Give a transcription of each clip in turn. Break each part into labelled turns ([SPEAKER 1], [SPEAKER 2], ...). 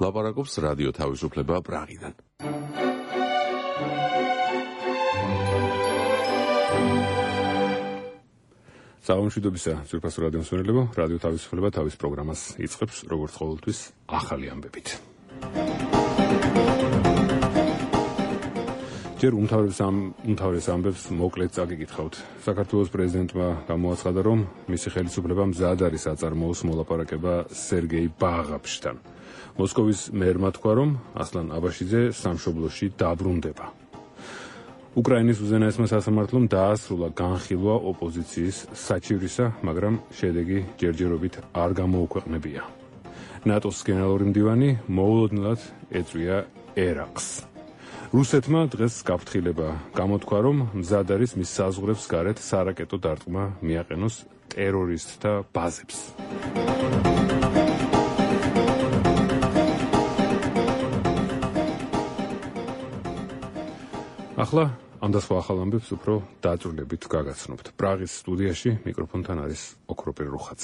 [SPEAKER 1] ლაპარაკობს რადიო თავისუფლება პრაღიდან.
[SPEAKER 2] საუბრობისა ძვირფასო რადიო მსმენელებო, რადიო თავისუფლება თავის პროგრამას იწყებს როგორც ყოველთვის ახალი ამბებით. ჯერ უმთავრეს ამბებს მოკლედ წაგიკითხავთ. საქართველოს პრეზიდენტმა გამოაცხადა, რომ მისი ხელისუფლება მზად არის აწარმოოს მოლაპარაკება სერგეი ბაღაპშთან. მოსკოვის მერმა თქვა, რომ ასლან აბაშიძე სამშობლოში დაბრუნდება. უკრაინის უზენაესმა სასამართლომ დაასრულა განხილვა ოპოზიციის საჩივრისა, მაგრამ შედეგი ჯერჯერობით არ გამოუქვეყნებია. ნატოს გენერალური მდივანი მოულოდნელად ეწვია ერაყს. რუსეთმა დღეს გაფრთხილება გამოთქვა, რომ მზად არის მის საზღვრებს გარეთ სარაკეტო დარტყმა მიაყენოს ტერორისტთა ბაზებს. ახლა ამ და სხვა ახალ ამბებს უფრო დაწვრილებით გაგაცნობთ. პრაღის სტუდიაში მიკროფონთან არის ოქროპირ რუხაძე.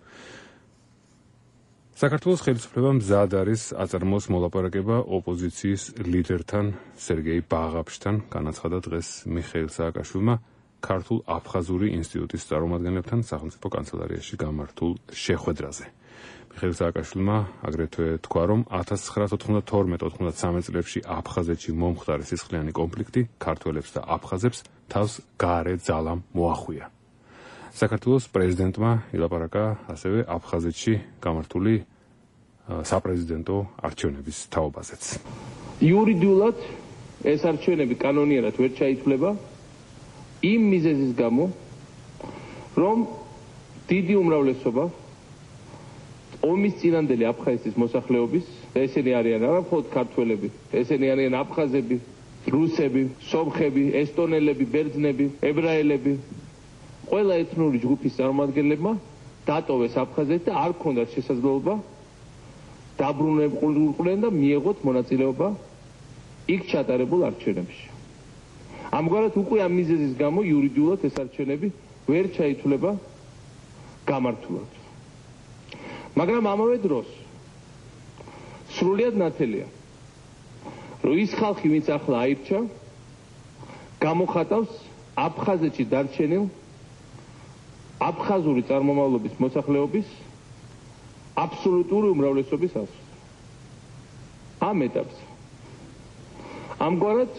[SPEAKER 2] საქართველოს ხელისუფლება მზად არის აწარმოოს მოლაპარაკება ოპოზიციის ლიდერთან სერგეი ბაღაპშთან, განაცხადა დღეს მიხეილ სააკაშვილმა ქართულ-აფხაზური ინსტიტუტის წარმომადგენლებთან სახელმწიფო კანცელარიაში გამართულ შეხვედრაზე. მიხეილ სააკაშვილმა აგრეთვე თქვა, რომ 1992-93 წლებში აფხაზეთში მომხდარი სისხლიანი კონფლიქტი ქართველებს და აფხაზებს თავს გარე ძალამ მოახვია. საქართველოს პრეზიდენტმა ილაპარაკა ასევე აფხაზეთში გამართული საპრეზიდენტო არჩევნების თაობაზეც.
[SPEAKER 3] იურიდიულად ეს არჩევნები კანონიერად ვერ ჩაითვლება იმ მიზეზის გამო, რომ დიდი უმრავლესობა ომის წინანდელი აფხაზეთის მოსახლეობის, ესენი არიან არა მხოლოდ ქართველები, ესენი არიან აფხაზები, რუსები, სომხები, ესტონელები, ბერძნები, ებრაელები, ყველა ეთნური ჯგუფის წარმომადგენლებმა დატოვეს აფხაზეთი და არ ქონდათ შესაძლებლობა დაბრუნებულიყვნენ და მიეღოთ მონაწილეობა იქ ჩატარებულ არჩევნებში. ამგვარად უკვე ამ მიზეზის გამო იურიდიულად ეს არჩევნები ვერ ჩაითვლება გამართულად. მაგრამ ამავე დროს სრულიად ნათელია, რომ ის ხალხი, ვინც ახლა აირჩა, გამოხატავს აფხაზეთში დარჩენილ აფხაზური წარმომავლობის მოსახლეობის აბსოლუტური უმრავლესობის აზრს. ამ ეტაპზე ამგვარად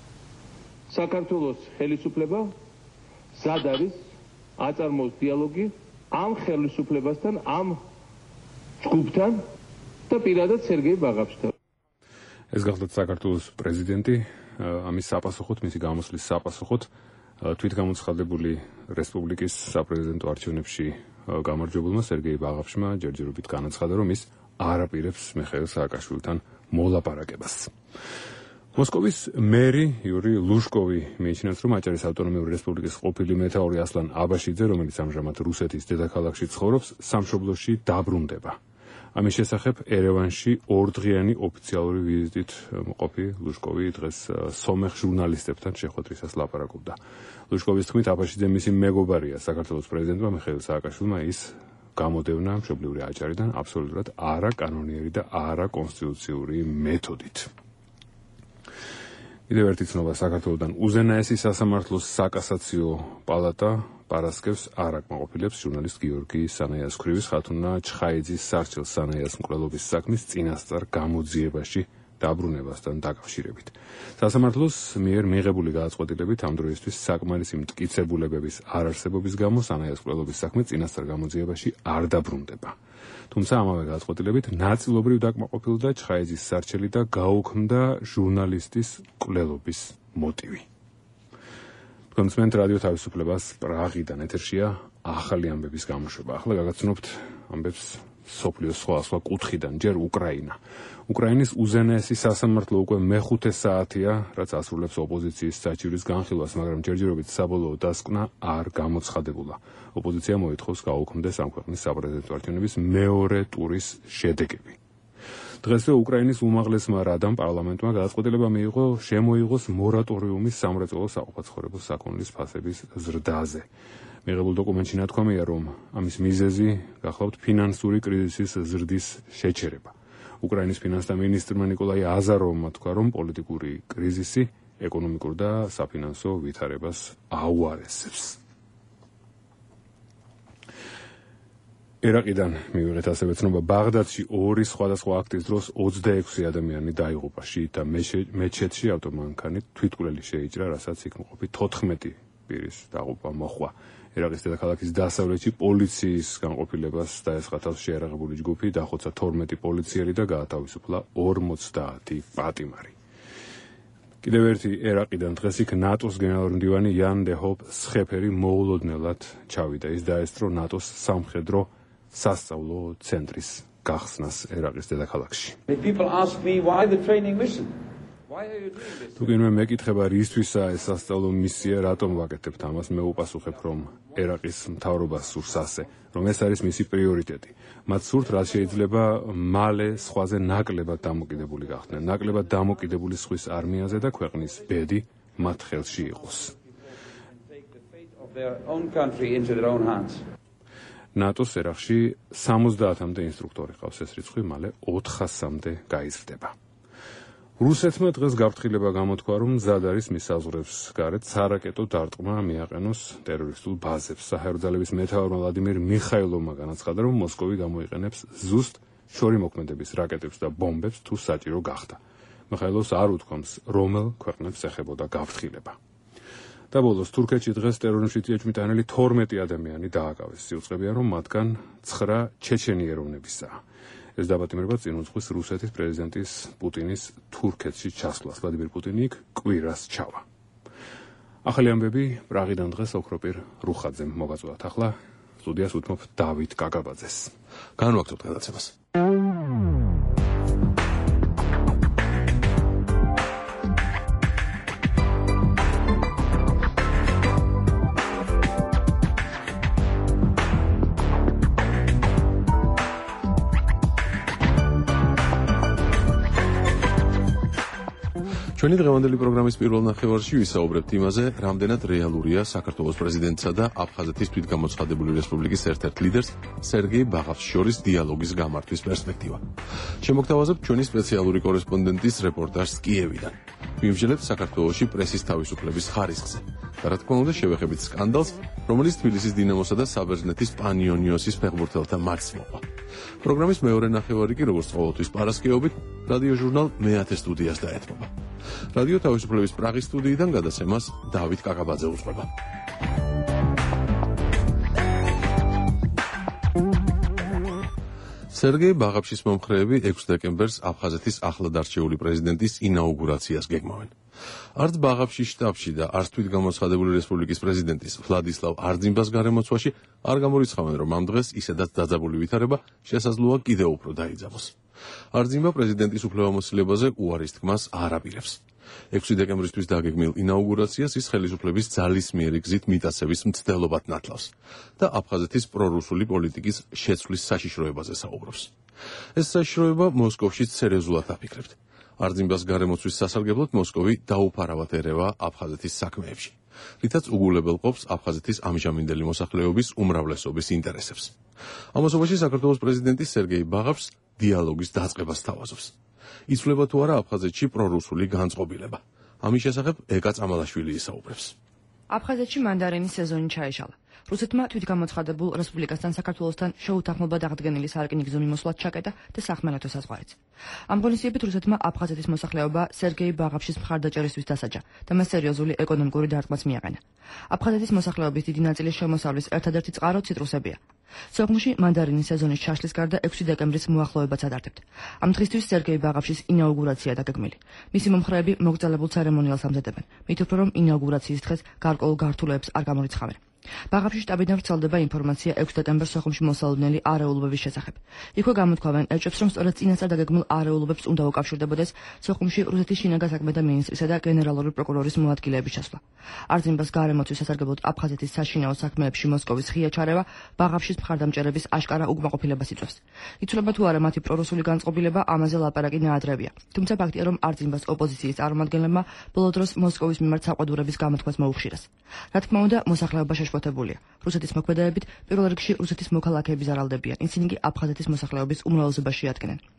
[SPEAKER 3] საქართველოს ხელისუფლება მზად არის აწარმოოს დიალოგი ამ ხელისუფლებასთან, ამ ჯგუფთან და პირადად სერგეი ბაღაპშთან.
[SPEAKER 2] ეს გახლდათ საქართველოს პრეზიდენტი, ამის საპასუხოდ, მისი გამოსვლის საპასუხოდ თვითგამოცხადებული რესპუბლიკის საპრეზიდენტო არჩევნებში გამარჯვებულმა სერგეი ბაღაპშმა ჯერჯერობით განაცხადა, რომ ის არ აპირებს მიხეილ სააკაშვილთან მოლაპარაკებას. მოსკოვის მერი იური ლუშკოვი მიიჩნევს, რომ აჭარის ავტონომიური რესპუბლიკის ყოფილი მეთაური ასლან აბაშიძე, რომელიც ამჟამად რუსეთის დედაქალაქში ცხოვრობს, სამშობლოში დაბრუნდება. ამის შესახებ ერევანში ორდღიანი ოფიციალური ვიზიტით მყოფი ლუშკოვი დღეს სომეხ ჟურნალისტებთან შეხვედრისას ლაპარაკობდა. ლუშკოვის თქმით, აბაშიძე მისი მეგობარია საქართველოს პრეზიდენტმა მიხეილ სააკაშვილმა, ის გამოდევნა მშობლიური აჭარიდან აბსოლუტურად არაკანონიერი და არაკონსტიტუციური მეთოდით. კიდევ ერთი ცნობა საქართველოდან. უზენაესი სასამართლოს საკასაციო პალატა პარასკევს არ აკმაყოფილებს ჟურნალისტ გიორგი სანაიას-ქვრივის ხათუნა ჩხაიძის სარჩელ სანაიას მკვლელობის საქმის წინასწარ გამოძიებაში დაბრუნებასთან დაკავშირებით. სასამართლოს მიერ მიღებული გადაწყვეტილებით ამ დროისთვის საკმარისი მტკიცებულებების არარსებობის გამო სანაიას მკვლელობის საქმე წინასწარ გამოძიებაში არ დაბრუნდება. თუმცა ამავე გადაწყვეტილებით ნაწილობრივ დაკმაყოფილდა ჩხაიძის სარჩელი და გაუქმდა ჟურნალისტის მკვლელობის მოტივი. კონსმენტ რადიო თავისუფლებას პრაღიდან ეთერშია ახალი ამბების გამოშვება. ახლა გაგაცნობთ ამბებს სოფლიოს სხვა კუთხიდან, ჯერ უკრაინა. უკრაინის უზენაესი სასამართლო უკვე მეხუთე საათია, რაც ასრულებს ოპოზიციის საჩივრის განხილვას, მაგრამ ჯერჯერობით საბოლოო დასკვნა არ გამოცხადებულა. ოპოზიცია მოითხოვს გაუქმდეს ამ ქვეყნის საპრეზიდენტო არჩევნების მეორე ტურის შედეგები. დღესვე უკრაინის უმაღლესმა რადამ პარლამენტმა გადაწყვეტილება მიიღო შემოიღოს მორატორიუმი სამრეწველო საყოფაცხოვრებო საქონლის ფასების ზრდაზე. მიღებულ დოკუმენტში ნათქვამია, რომ ამის მიზეზი გახლავთ ფინანსური კრიზისის ზრდის შეჩერება. უკრაინის ფინანსთა მინისტრმა ნიკოლაი აზაროვმა თქვა, რომ პოლიტიკური კრიზისი ეკონომიკურ და საფინანსო ვითარებას აუარესებს. ერაყიდან მივიღეთ ასევე ცნობა, ბაღდადში ორი სხვადასხვა აქტის დროს 26 ადამიანი დაიღუპა შიიტთა მეჩეთში ავტომანქანით თვითმკვლელი შეიჭრა, რასაც იქ მყოფი 14 პირის დაღუპვა მოჰყვა. ერაყის დედაქალაქის დასავლეთში პოლიციის განყოფილებას დაესხა შეიარაღებული ჯგუფი, დახოცა 12 პოლიციელი და გაათავისუფლა 50 პატიმარი. კიდევ ერთი ერაყიდან დღეს იქ ნატოს გენერალური მდივანი იან დე ჰოპ სხეფერი მოულოდნელად ჩავიდა. ის დაესწრო ნატოს სამხედრო სასწავლო ცენტრის გახსნას ერაყის დედაქალაქში. თუკინმე მეკითხება რისთვისაა ეს სასწავლო მისია, რატომ ვაკეთებთ ამას, მე უპასუხებ, რომ ერაყის მთავრობას სურს ასე, რომ ეს არის მისი პრიორიტეტი. მათ სურთ, რაც შეიძლება მალე სხვაზე ნაკლებად დამოკიდებული გახდნენ, ნაკლებად დამოკიდებული სხვის არმიაზე და ქვეყნის ბედი მათ ხელში იყოს. ნატოს ერაყში 70-მდე ინსტრუქტორი ყავს, ეს რიცხვი მალე 400-მდე გაიზრდება. რუსეთმა დღეს გაფრთხილება გამოთქვა, რომ მზად არის მის საზღვრებს გარეთ სარაკეტო დარტყმა მიაყენოს ტერორისტულ ბაზებს. საჰაერო ძალების მეთაურმა ვლადიმირ მიხაილოვმა განაცხადა, რომ მოსკოვი გამოიყენებს ზუსტ შორიმოქმედების რაკეტებს და ბომბებს თუ საჭირო გახდა. მიხაილოვს არ უთქვამს, რომელ ქვეყნებს ეხებოდა გაფრთხილება. და ბოლოს თურქეთში დღეს ტერორიზმში წიეჭვმიტანილი 12 ადამიანი დააკავეს. სიუწყებია, რომ მათგან 9 ჩეჩენი ეროვნებისაა. ეს დაპატიმრება წინ უძღვის რუსეთის პრეზიდენტის პუტინის თურქეთში ჩასვლას. ვლადიმირ პუტინი იქ კვირას ჩავა. ახალი ამბები პრაღიდან დღეს ოქროპირ რუხაძემ მოგაწოდათ. ახლა სტუდიას უთმობ დავით კაკაბაძეს.
[SPEAKER 1] განვაგრძობთ გადაცემას. ჩვენი დღევანდელი პროგრამის პირველ ნახევარში ვისაუბრებთ იმაზე, რამდენად რეალურია საქართველოს პრეზიდენტსა და აფხაზეთის თვითგამოცხადებული რესპუბლიკის ერთ-ერთ ლიდერს სერგეი ბაღავს შორის დიალოგის გამართვის პერსპექტივა. შემოგთავაზებთ ჩვენი სპეციალური კორესპონდენტის რეპორტაჟს კიევიდან. მივსჯელებთ საქართველოში პრესის თავისუფლების ხარისხზე. და რა თქმა უნდა შევეხებით სკანდალს, რომელიც თბილისის დინამოსა და საბერძნეთის პანიონიოსის ფეხბურთელთა მატჩს მოყვა. პროგრამის მეორე ნახევარი კი როგორც ყოველთვის პარასკევობით რადიო ჟურნალ მე-10 სტუდიას დაეთმობა. რადიო თავისუფლების პრაღის სტუდიიდან გადაცემას დავით კაკაბაძე უძღვება. სერგეი ბაღაფშის მომხრეები 6 დეკემბერს აფხაზეთის ახლად არჩეული პრეზიდენტის ინაუგურაციას გეგმავენ. არც ბაღაფშის შტაბში და არც თვითგამოცხადებული რესპუბლიკის პრეზიდენტის ვლადისლავ არძიმბას გარემოცვაში არ გამორიცხავენ, რომ ამ დღეს ისედაც დაძაბული ვითარება შესაძლოა კიდევ უფრო დაიძაბოს. არძიმბა პრეზიდენტის უფლებამოსილებაზე უარის თქმას არ აპირებს. 6 დეკემბრისთვის დაგეგმილ ინაუგურაციას ის ხელისუფლების ძალისმიერი გზით მიტაცების მცდელობად ნათლავს და აფხაზეთის პრორუსული პოლიტიკის შეცვლის საშიშროებაზე საუბრობს. ეს საშიშროება მოსკოვშიც სერიოზულად აფიქრებთ. არძიმბას გარემოცვის სასარგებლოდ მოსკოვი დაუფარავად ერევა აფხაზეთის საქმეებში, რითაც უგულებელ ყოფს აფხაზეთის ამჟამინდელი მოსახლეობის უმრავლესობის ინტერესებს. ამასობაში საქართველოს პრეზიდენტი სერგეი ბაღაფს დიალოგის დაწყებას თავაზობს. იცვლება თუ არა აფხაზეთში პრორუსული განწყობილება. ამის შესახებ ეკა წამალაშვილი ისაუბრებს.
[SPEAKER 4] აფხაზეთში მანდარინის სეზონი ჩაეშალა. რუსეთმა თვითგამოცხადებულ რესპუბლიკასთან საქართველოსთან შეუთანხმებლად აღდგენილი სარკინიგზო მიმოსვლად ჩაკეტა და სახმელეთო საზღვარიც. ამ ღონისძიებით რუსეთმა აფხაზეთის მოსახლეობა სერგეი ბაღაფშის მხარდაჭერისთვის დასაჯა და მას სერიოზული ეკონომიკური დარტყმაც მიაყენა. აფხაზეთის მოსახლეობის დიდი ნაწილის შემოსავლის ერთადერთი წყარო ციტრუსებია. სოხუმში მანდარინის სეზონის ჩაშლის გარდა 6 დეკემბრის მოახლოებაც ადარდებთ. ამ დღისთვის სერგეი ბაღაფშის ინაუგურაცია დაგეგმილი. მისი მომხრეები მოგრძალებულ ცერემონიალს ამზადებენ, მით უფრო რომ ინაუგურაციის დღეს გარკვეულ გართულებს არ გამორიცხავენ. ბაღაფშის შტაბიდან ვრცელდება ინფორმაცია 6 დეკემბერს სოხუმში მოსალოდნელი არეულობების შესახებ. იქვე გამოთქვამენ ეჭვებს, რომ სწორედ წინასწარ დაგეგმილ არეულობებს უნდა უკავშირდებოდეს სოხუმში რუსეთის შინაგან საქმეთა მინისტრისა და გენერალური პროკურორის მოადგილეების ჩასვლა. არძიმბას გარემოცვის სასარგებლოდ აფხაზეთის საშინაო საქმეებში მოსკოვის ღია ჩარევა ბაღაფშის მხარდამჭერების აშკარა უკმაყოფილებას იწვევს. იცვლება თუ არა მათი პრორუსული განწყობილება, ამაზე ლაპარაკი ნაადრევია. თუმცა ფაქტია, რომ არძიმბას ოპოზიციის წარმომადგენლებმა ბოლო დროს მოსკოვის მიმართ საყვედურების გამოთქვას მოუხშირეს. რა თქმა უნდა, მოსახლეობა შეშფოთებულია. რუსეთის მოქმედებებით პირველ რიგში რუსეთის მოქალაქეები ზარალდებიან. ისინი კი აფხაზეთის მოსახლეობის უმრავლესობაში შეადგენენ.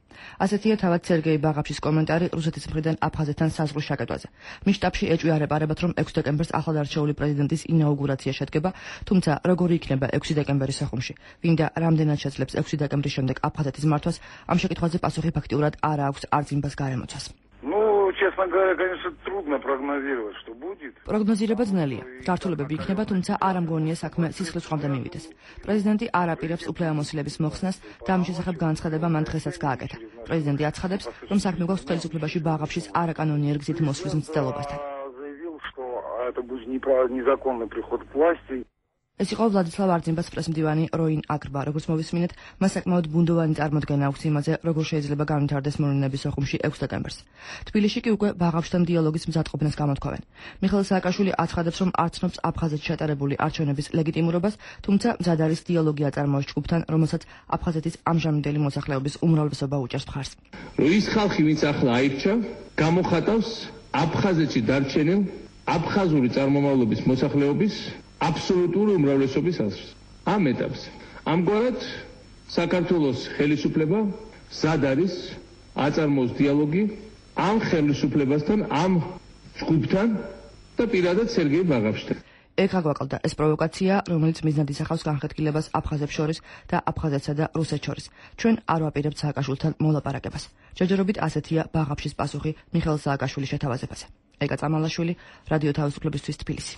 [SPEAKER 4] ასეთია თავად სერგეი ბაღაფშის კომენტარი რუსეთის მხრიდან აფხაზეთთან საზღვრის შეკეთვაზე. მის შტაბში ეჭვიარებარებათ, რომ 6 დეკემბერს ახლად არჩეული პრეზიდენტის ინაუგურაცია შედგება, თუმცა როგორი იქნება 6 декембеრის სახუმში, ვინ და რამდენად შეძლებს 6 დეკემბრის შემდეგ აფხაზეთის მართვას, ამ შეკითხვაზე პასუხი ფაქტიურად არ აქვს არწიმბას გარემოცვას.
[SPEAKER 5] Честно говоря, конечно, трудно прогнозировать, что будет.
[SPEAKER 4] პროგნოზირება ძნელია. გართულებები იქნება, თუმცა არ ამგონია საქმე სისხლის ზღვამდე მივიდეს. პრეზიდენტი არ აპირებს უფლებამოსილების მოხსნას და ამის შესახებ განცხადება მან დღესაც გააკეთა. პრეზიდენტი აცხადებს, რომ საქმე გვაქვს ხელისუფლებაში ბაღაფშის არაკანონიერ გზით მოსვლის მცდელობასთან.
[SPEAKER 5] Заявил, что это будет незаконный приход к власти.
[SPEAKER 4] ეს იყო ვლადისლავ არძიმბას პრესმდივანი როინ აკრბა, როგორც მოვისმინეთ, მას საკმაოდ ბუნდოვანი წარმოდგენა აქვს იმაზე, როგორ შეიძლება განვითარდეს მოვლენები სოხუმში 6 დეკემბერს. თბილისში კი უკვე ბაღაფშთან დიალოგის მზადყოფნას გამოთქვამენ. მიხეილ სააკაშვილი აცხადებს, რომ არ ცნობს აფხაზეთში ჩატარებული არჩევნების ლეგიტიმურობას, თუმცა მზად არის დიალოგი აწარმოოს ჯგუფთან, რომელსაც აფხაზეთის ამჟამინდელი მოსახლეობის უმრავლესობა უჭერს მხარს.
[SPEAKER 3] ის ხალხი, ვინც ახლა აირჩა, გამოხატავს აფხაზეთში დარჩენილ აფხაზური წარმომავლობის მოსახლეობის აბსოლუტური უმრავლესობის აზრს. ამ ეტაპზე ამგვარად საქართველოს ხელისუფლება მზად არის აწარმოოს დიალოგი ამ ხელისუფლებასთან, ამ ჯგუფთან და პირადად სერგეი ბაღაფშთან.
[SPEAKER 4] ეხლა გვაკლდა ეს პროვოკაცია, რომელიც მიზნად ისახავს განხეთქილებას აფხაზებს შორის და აფხაზეთსა და რუსეთს შორის. ჩვენ არ ვაპირებთ სააკაშვილთან მოლაპარაკებას. ჯერჯერობით ასეთია ბაღაფშის პასუხი მიხეილ სააკაშვილის შეთავაზებაზე. ეკა წამალაშვილი, რადიო თავისუფლებისთვის თბილისი.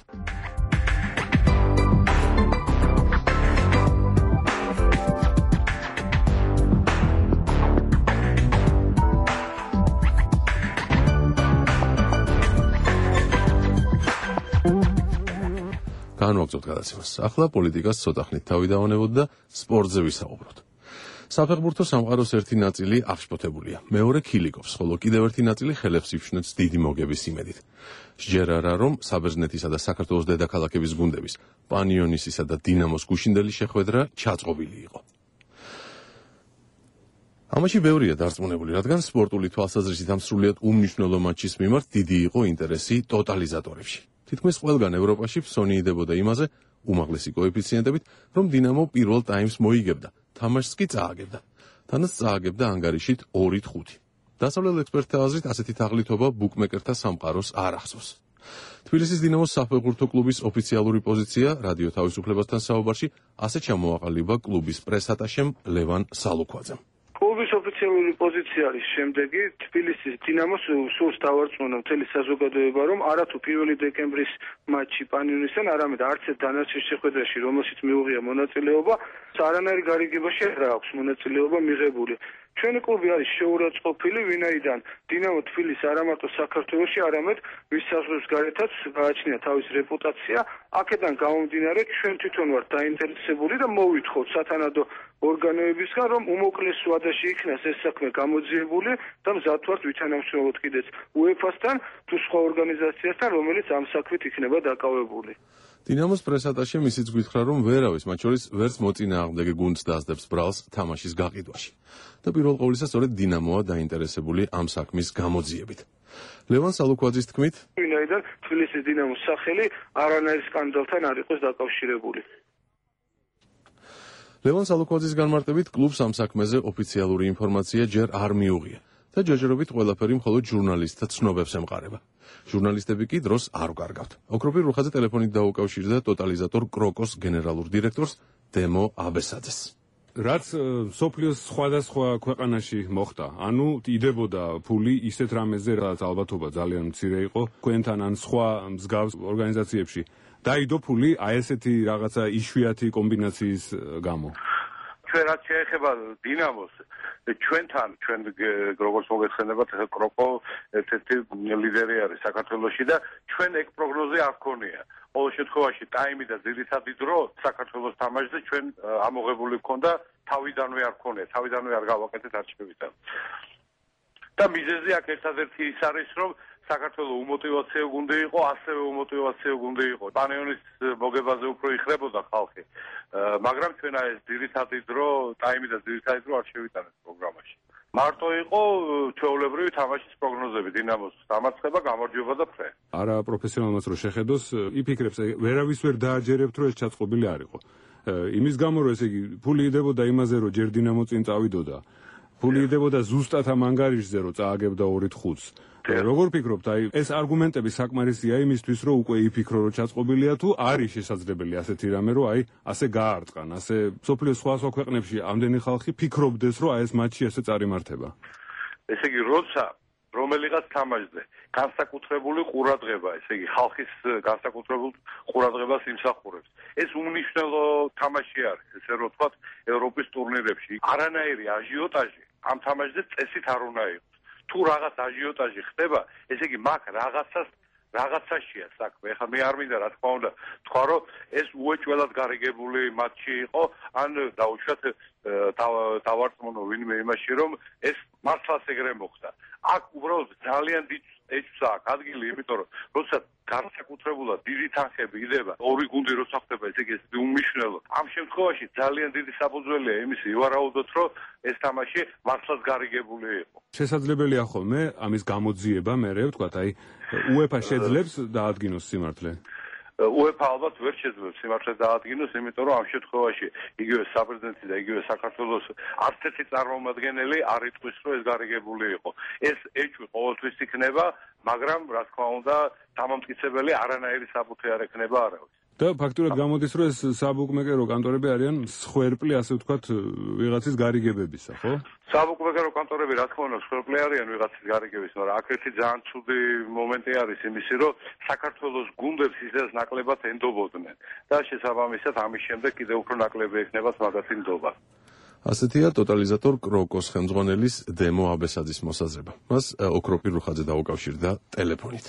[SPEAKER 1] განვაგრძობთ გადაცემას. ახლა პოლიტიკას ცოტა ხნით თავი დავანებოთ და სპორტზე ვისაუბროთ. საფეხბურთო სამყაროს ერთი ნაწილი აღშფოთებულია, მეორე ქილიკობს, ხოლო კიდევ ერთი ნაწილი ხელებს იფშნებს დიდი მოგების იმედით. სჯერ არა, რომ საბერძნეთისა და საქართველოს დედაქალაქების გუნდების, პანიონისისა და დინამოს გუშინდელი შეხვედრა ჩაწყობილი იყო. ამაში ბევრია დარწმუნებული, რადგან სპორტული თვალსაზრისით ამ სრულიად უმნიშვნელო მატჩის მიმართ დიდი იყო ინტერესი ტოტალიზატორებში. თითქმის ყველგან ევროპაში ფსონიდებოდა იმაზე, უმაღლესი კოეფიციენტებით, რომ დინამო პირველ ტაიმს მოიგებდა, თამაშს კი წააგებდა. თანაც წააგებდა ანგარიშით 2-5. დასავლელ ექსპერტთა აზრით ასეთი თაღლითობა ბუკმეკერთა სამყაროს არ ახსოვს. თბილისის დინამოს საფეხბურთო კლუბის ოფიციალური პოზიცია რადიო თავისუფლებასთან საუბარში ასე ჩამოაყალიბა კლუბის პრესატაშემ ლევან სალუქვაძემ.
[SPEAKER 5] კლუბის ოფიციალური პოზიცია არის შემდეგი: თბილისის დინამოს სულს დავარწმუნა მთელი საზოგადოება, რომ არათუ 1 დეკემბრის მატჩი პანიონისთან, არამედ არც ერთ დანარჩენ შეხვედრაში, რომელშიც მიუღია მონაწილეობა, არანაირ გარიგებაში არ აქვს მონაწილეობა მიღებული. ჩვენი კლუბი არის შეურაცხყოფილი, ვინაიდან დინამო თბილისი არა მარტო საქართველოში, არამედ მის საზღვრებს გარეთაც გააჩნია თავის რეპუტაცია. აქედან გამომდინარე, ჩვენ თვითონ ვართ დაინტერესებული და მოვითხოვთ სათანადო ორგანოებისგან, რომ უმოკლეს ვადაში იქნას ეს საქმე გამოძიებული და მზად ვართ ვითანამშრომლოთ კიდეც UEFA-სთან თუ სხვა ორგანიზაციასთან, რომელიც ამ საქმით იქნება დაკავებული.
[SPEAKER 1] დინამოს პრესატაშემ ისიც გითხრა, რომ ვერავის, მათ შორის ვერც მოწინააღმდეგე გუნდს დაასდებს ბრალს თამაშის გაყიდვაში. და პირველ ყოვლისა სწორედ დინამოა დაინტერესებული ამ საქმის გამოძიებით. ლევან სალუქვაძის თქმით,
[SPEAKER 5] ვინაიდან თბილისის დინამოს სახელი არანაირ სკანდალთან არ იყოს დაკავშირებული.
[SPEAKER 1] ლევან სალუქვაძის განმარტებით, კლუბს ამ საქმეზე ოფიციალური ინფორმაცია ჯერ არ მიუღია და ჯერჯერობით ყველაფერი მხოლოდ ჟურნალისტთა ცნობებს ემყარება. ჟურნალისტები კი დროს არ ვკარგავთ. ოქროპირ რუხაზე ტელეფონით დაუკავშირდა ტოტალიზატორ კროკოს გენერალურ დირექტორს დემო აბესაძეს.
[SPEAKER 2] რაც სოფლიოს სხვადასხვა ქვეყანაში მოხდა, ანუ იდებოდა ფული ისეთ რამეზე, რაც ალბათობა ძალიან მცირე იყო, თქვენთან ან სხვა მსგავს ორგანიზაციებში დაიდო ფული აი ესეთი რაღაცა იშვიათი კომბინაციის გამო.
[SPEAKER 5] ჩვენ რაც შეეხება დინამოს, ჩვენთან, ჩვენ როგორც მოგეხსენებათ, კროკო ერთ-ერთი ლიდერი არის საქართველოში და ჩვენ ეგ პროგნოზი არ გქონია. ყოველ შემთხვევაში ტაიმი და ძირითადი დრო საქართველოს თამაშზე ჩვენ ამოღებული გქონდა, თავიდანვე არ გქონია, თავიდანვე არ გავაკეთეთ არჩევიდან. და მიზეზი აქ ერთადერთი ის არის, რომ საქართველოს უმოტივაციო გუნდი იყო, ასევე უმოტივაციო გუნდი იყო. პანიონის მოგებაზე უფრო იხრებოდა ხალხი. მაგრამ ჩვენ ეს ძირითადი დრო, ტაიმი და ძირითადი დრო არ შევიტანეთ პროგრამაში. მარტო იყო ჩვეულებრივი თამაშის პროგნოზები, დინამოს დამარცხება, გამარჯვება და ფრე.
[SPEAKER 2] არა პროფესიონალმაც რო შეხედოს, იფიქრებს, ვერავის ვერ დააჯერებთ, რომ ეს ჩაწყობილი არ იყო. იმის გამო, რომ ესე იგი ფული იდებოდა იმაზე, რომ ჯერ დინამო წინ წავიდოდა. ფული იდებოდა ზუსტად ამ ანგარიშზე, რომ წააგებდა 2.5-ს. როგორ ფიქრობთ, აი ეს არგუმენტები საკმარისია იმისთვის, რომ უკვე იფიქრო, რომ ჩაწყობილია თუ არის შესაძლებელი ასეთი რამე, რომ აი ასე გაარტყან, ასე სოფლიოს სხვა ქვეყნებში ამდენი ხალხი ფიქრობდეს, რომ აი ეს მატჩი ასე წარიმართება.
[SPEAKER 6] ესე იგი, როცა რომელიღაც თამაშზე განსაკუთრებული ყურადღება, ესე იგი ხალხის განსაკუთრებულ ყურადღებას იმსახურებს. ეს უმნიშვნელო თამაში არის, ესე რომ ვთქვათ, ევროპის ტურნირებში. არანაირი აჟიოტაჟი ამ თამაშზე წესით არ უნდა იყოს. თუ რაღაც აჟიოტაჟი ხდება, ესე იგი მაგ რაღაცაშია საქმე. ეხლა მე არ მინდა რა თქმა უნდა თქვა, რომ ეს უეჭველად გარიგებული მატჩი იყო, ან დაუშვათ დავარწმუნო ვინმე იმაში, რომ ეს მართლაც ეგრე მოხდა. აქ უბრალოდ ძალიან დიდ ეჭვს აქვს ადგილი, იმიტომ რომ როცა განსაკუთრებულად დიდი თანხები იდება, ორი გუნდი როცა ხდება, ესე იგი ეს უმნიშვნელო. ამ შემთხვევაში ძალიან დიდი საფუძველია იმისი ივარაუდოთ, რომ ეს თამაში მართლაც გარიგებული იყო.
[SPEAKER 2] შესაძლებელია ხოლმე ამის გამოძიება, მე ვთქვათ, აი UEFA შეძლებს დაადგინოს სიმართლე.
[SPEAKER 6] UEFA ალბათ ვერ შეძლებს სიმართლეს დაადგინოს, იმიტომ რომ ამ შემთხვევაში იგივე საპრეზიდენტი და იგივე საქართველოს არც ერთი წარმომადგენელი არ იტყვის, რომ ეს გარიგებული იყო. ეს ეჭვი ყოველთვის იქნება, მაგრამ რა თქმა უნდა, დამამტკიცებელი არანაირი საბუთი არ ექნება არავის.
[SPEAKER 2] და ფაქტურად გამოდის, რომ ეს საბუკმეკერო კანტორები არიან სხვერპლი, ასე ვთქვათ, ვიღაცის გარიგებებისა, ხო?
[SPEAKER 6] საბუკმეკერო კანტორები რა თქმა უნდა სხვერპლი არიან ვიღაცის გარიგების, მაგრამ აქ ერთი ძალიან ცუდი მომენტი არის იმისი, რომ საქართველოს გუნდებს ისედაც ნაკლებად ენდობოდნენ და შესაბამისად ამის შემდეგ კიდევ უფრო ნაკლები ექნებათ მაგათი ნდობა.
[SPEAKER 1] ასეთია ტოტალიზატორ კროკოს ხელმძღვანელის დემო აბესაძის მოსაზრება. მას ოქროპირ რუხაძე დაუკავშირდა ტელეფონით.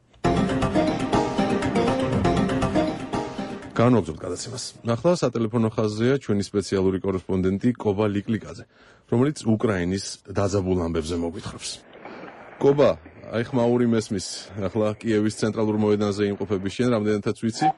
[SPEAKER 1] განვაგრძობთ გადაცემას. ახლა სატელეფონო ხაზზეა ჩვენი სპეციალური კორესპონდენტი კობა ლიკლიკაძე, რომელიც უკრაინის დაძაბულ ამბებზე მოგვითხრობს. კობა, აი ხმაური მესმის, ახლა კიევის ცენტრალურ მოედანზე იმყოფები შენ, რამდენადაც ვიცი?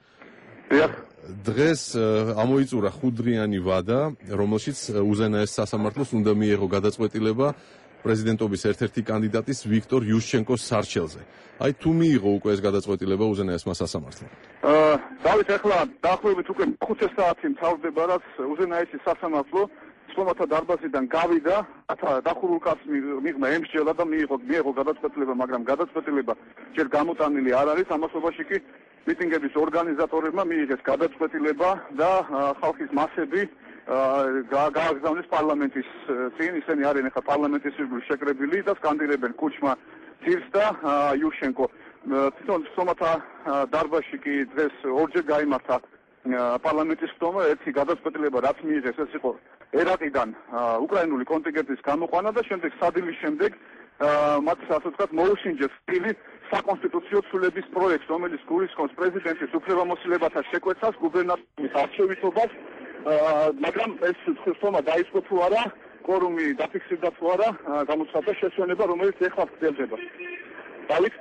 [SPEAKER 1] დღეს ამოიწურა ხუთდღიანი ვადა, რომელშიც უზენაეს სასამართლოს უნდა მიეღო გადაწყვეტილება პრეზიდენტობის ერთ-ერთი კანდიდატის ვიქტორ იუშჩენკოს სარჩელზე. აი თუ მიიღო უკვე ეს გადაწყვეტილება უზენაესმა სასამართლომ.
[SPEAKER 7] დავით, ახლა დაახლოებით უკვე 5 საათი მთავრდება, რაც უზენაესის სასამართლო სლოვაკთა დარბაზიდან გავიდა, დახურულ კაცს მიღმა ემსჯელა და მიიღო გადაწყვეტილება, მაგრამ გადაწყვეტილება ჯერ გამოტანილი არ არის. ამასობაში კი მიტინგების ორგანიზატორებმა მიიღეს გადაწყვეტილება და ხალხის მასები გააგზავნეს პარლამენტის წინ. ისინი არიან ახლა პარლამენტის ირგვლივ შეკრებილი და სკანდირებენ კუჩმა ძირს და იუშენკო. თვითონ სლოვაკთა დარბაზში კი დღეს ორჯერ გაიმართა პარლამენტის ხდომა. ერთი გადაწყვეტილება რაც მიიღეს, ეს იყო ერაყიდან უკრაინული კონტინგენტის გამოყვანა და შემდეგ სადილის შემდეგ მათ ასე ვთქვათ მოუსინჯეს სტილი საკონსტიტუციო ცვლილების პროექტს, რომელიც გულისხმობს პრეზიდენტის უფლებამოსილებათა შეკვეცას, გუბერნატორის არჩევისობას, მაგრამ ეს ხდომა დაიწყო თუ არა, კორუმი დაფიქსირდა თუ არა, გამოცხადდა შესვენება, რომელიც ეხლა გრძელდება. დავით,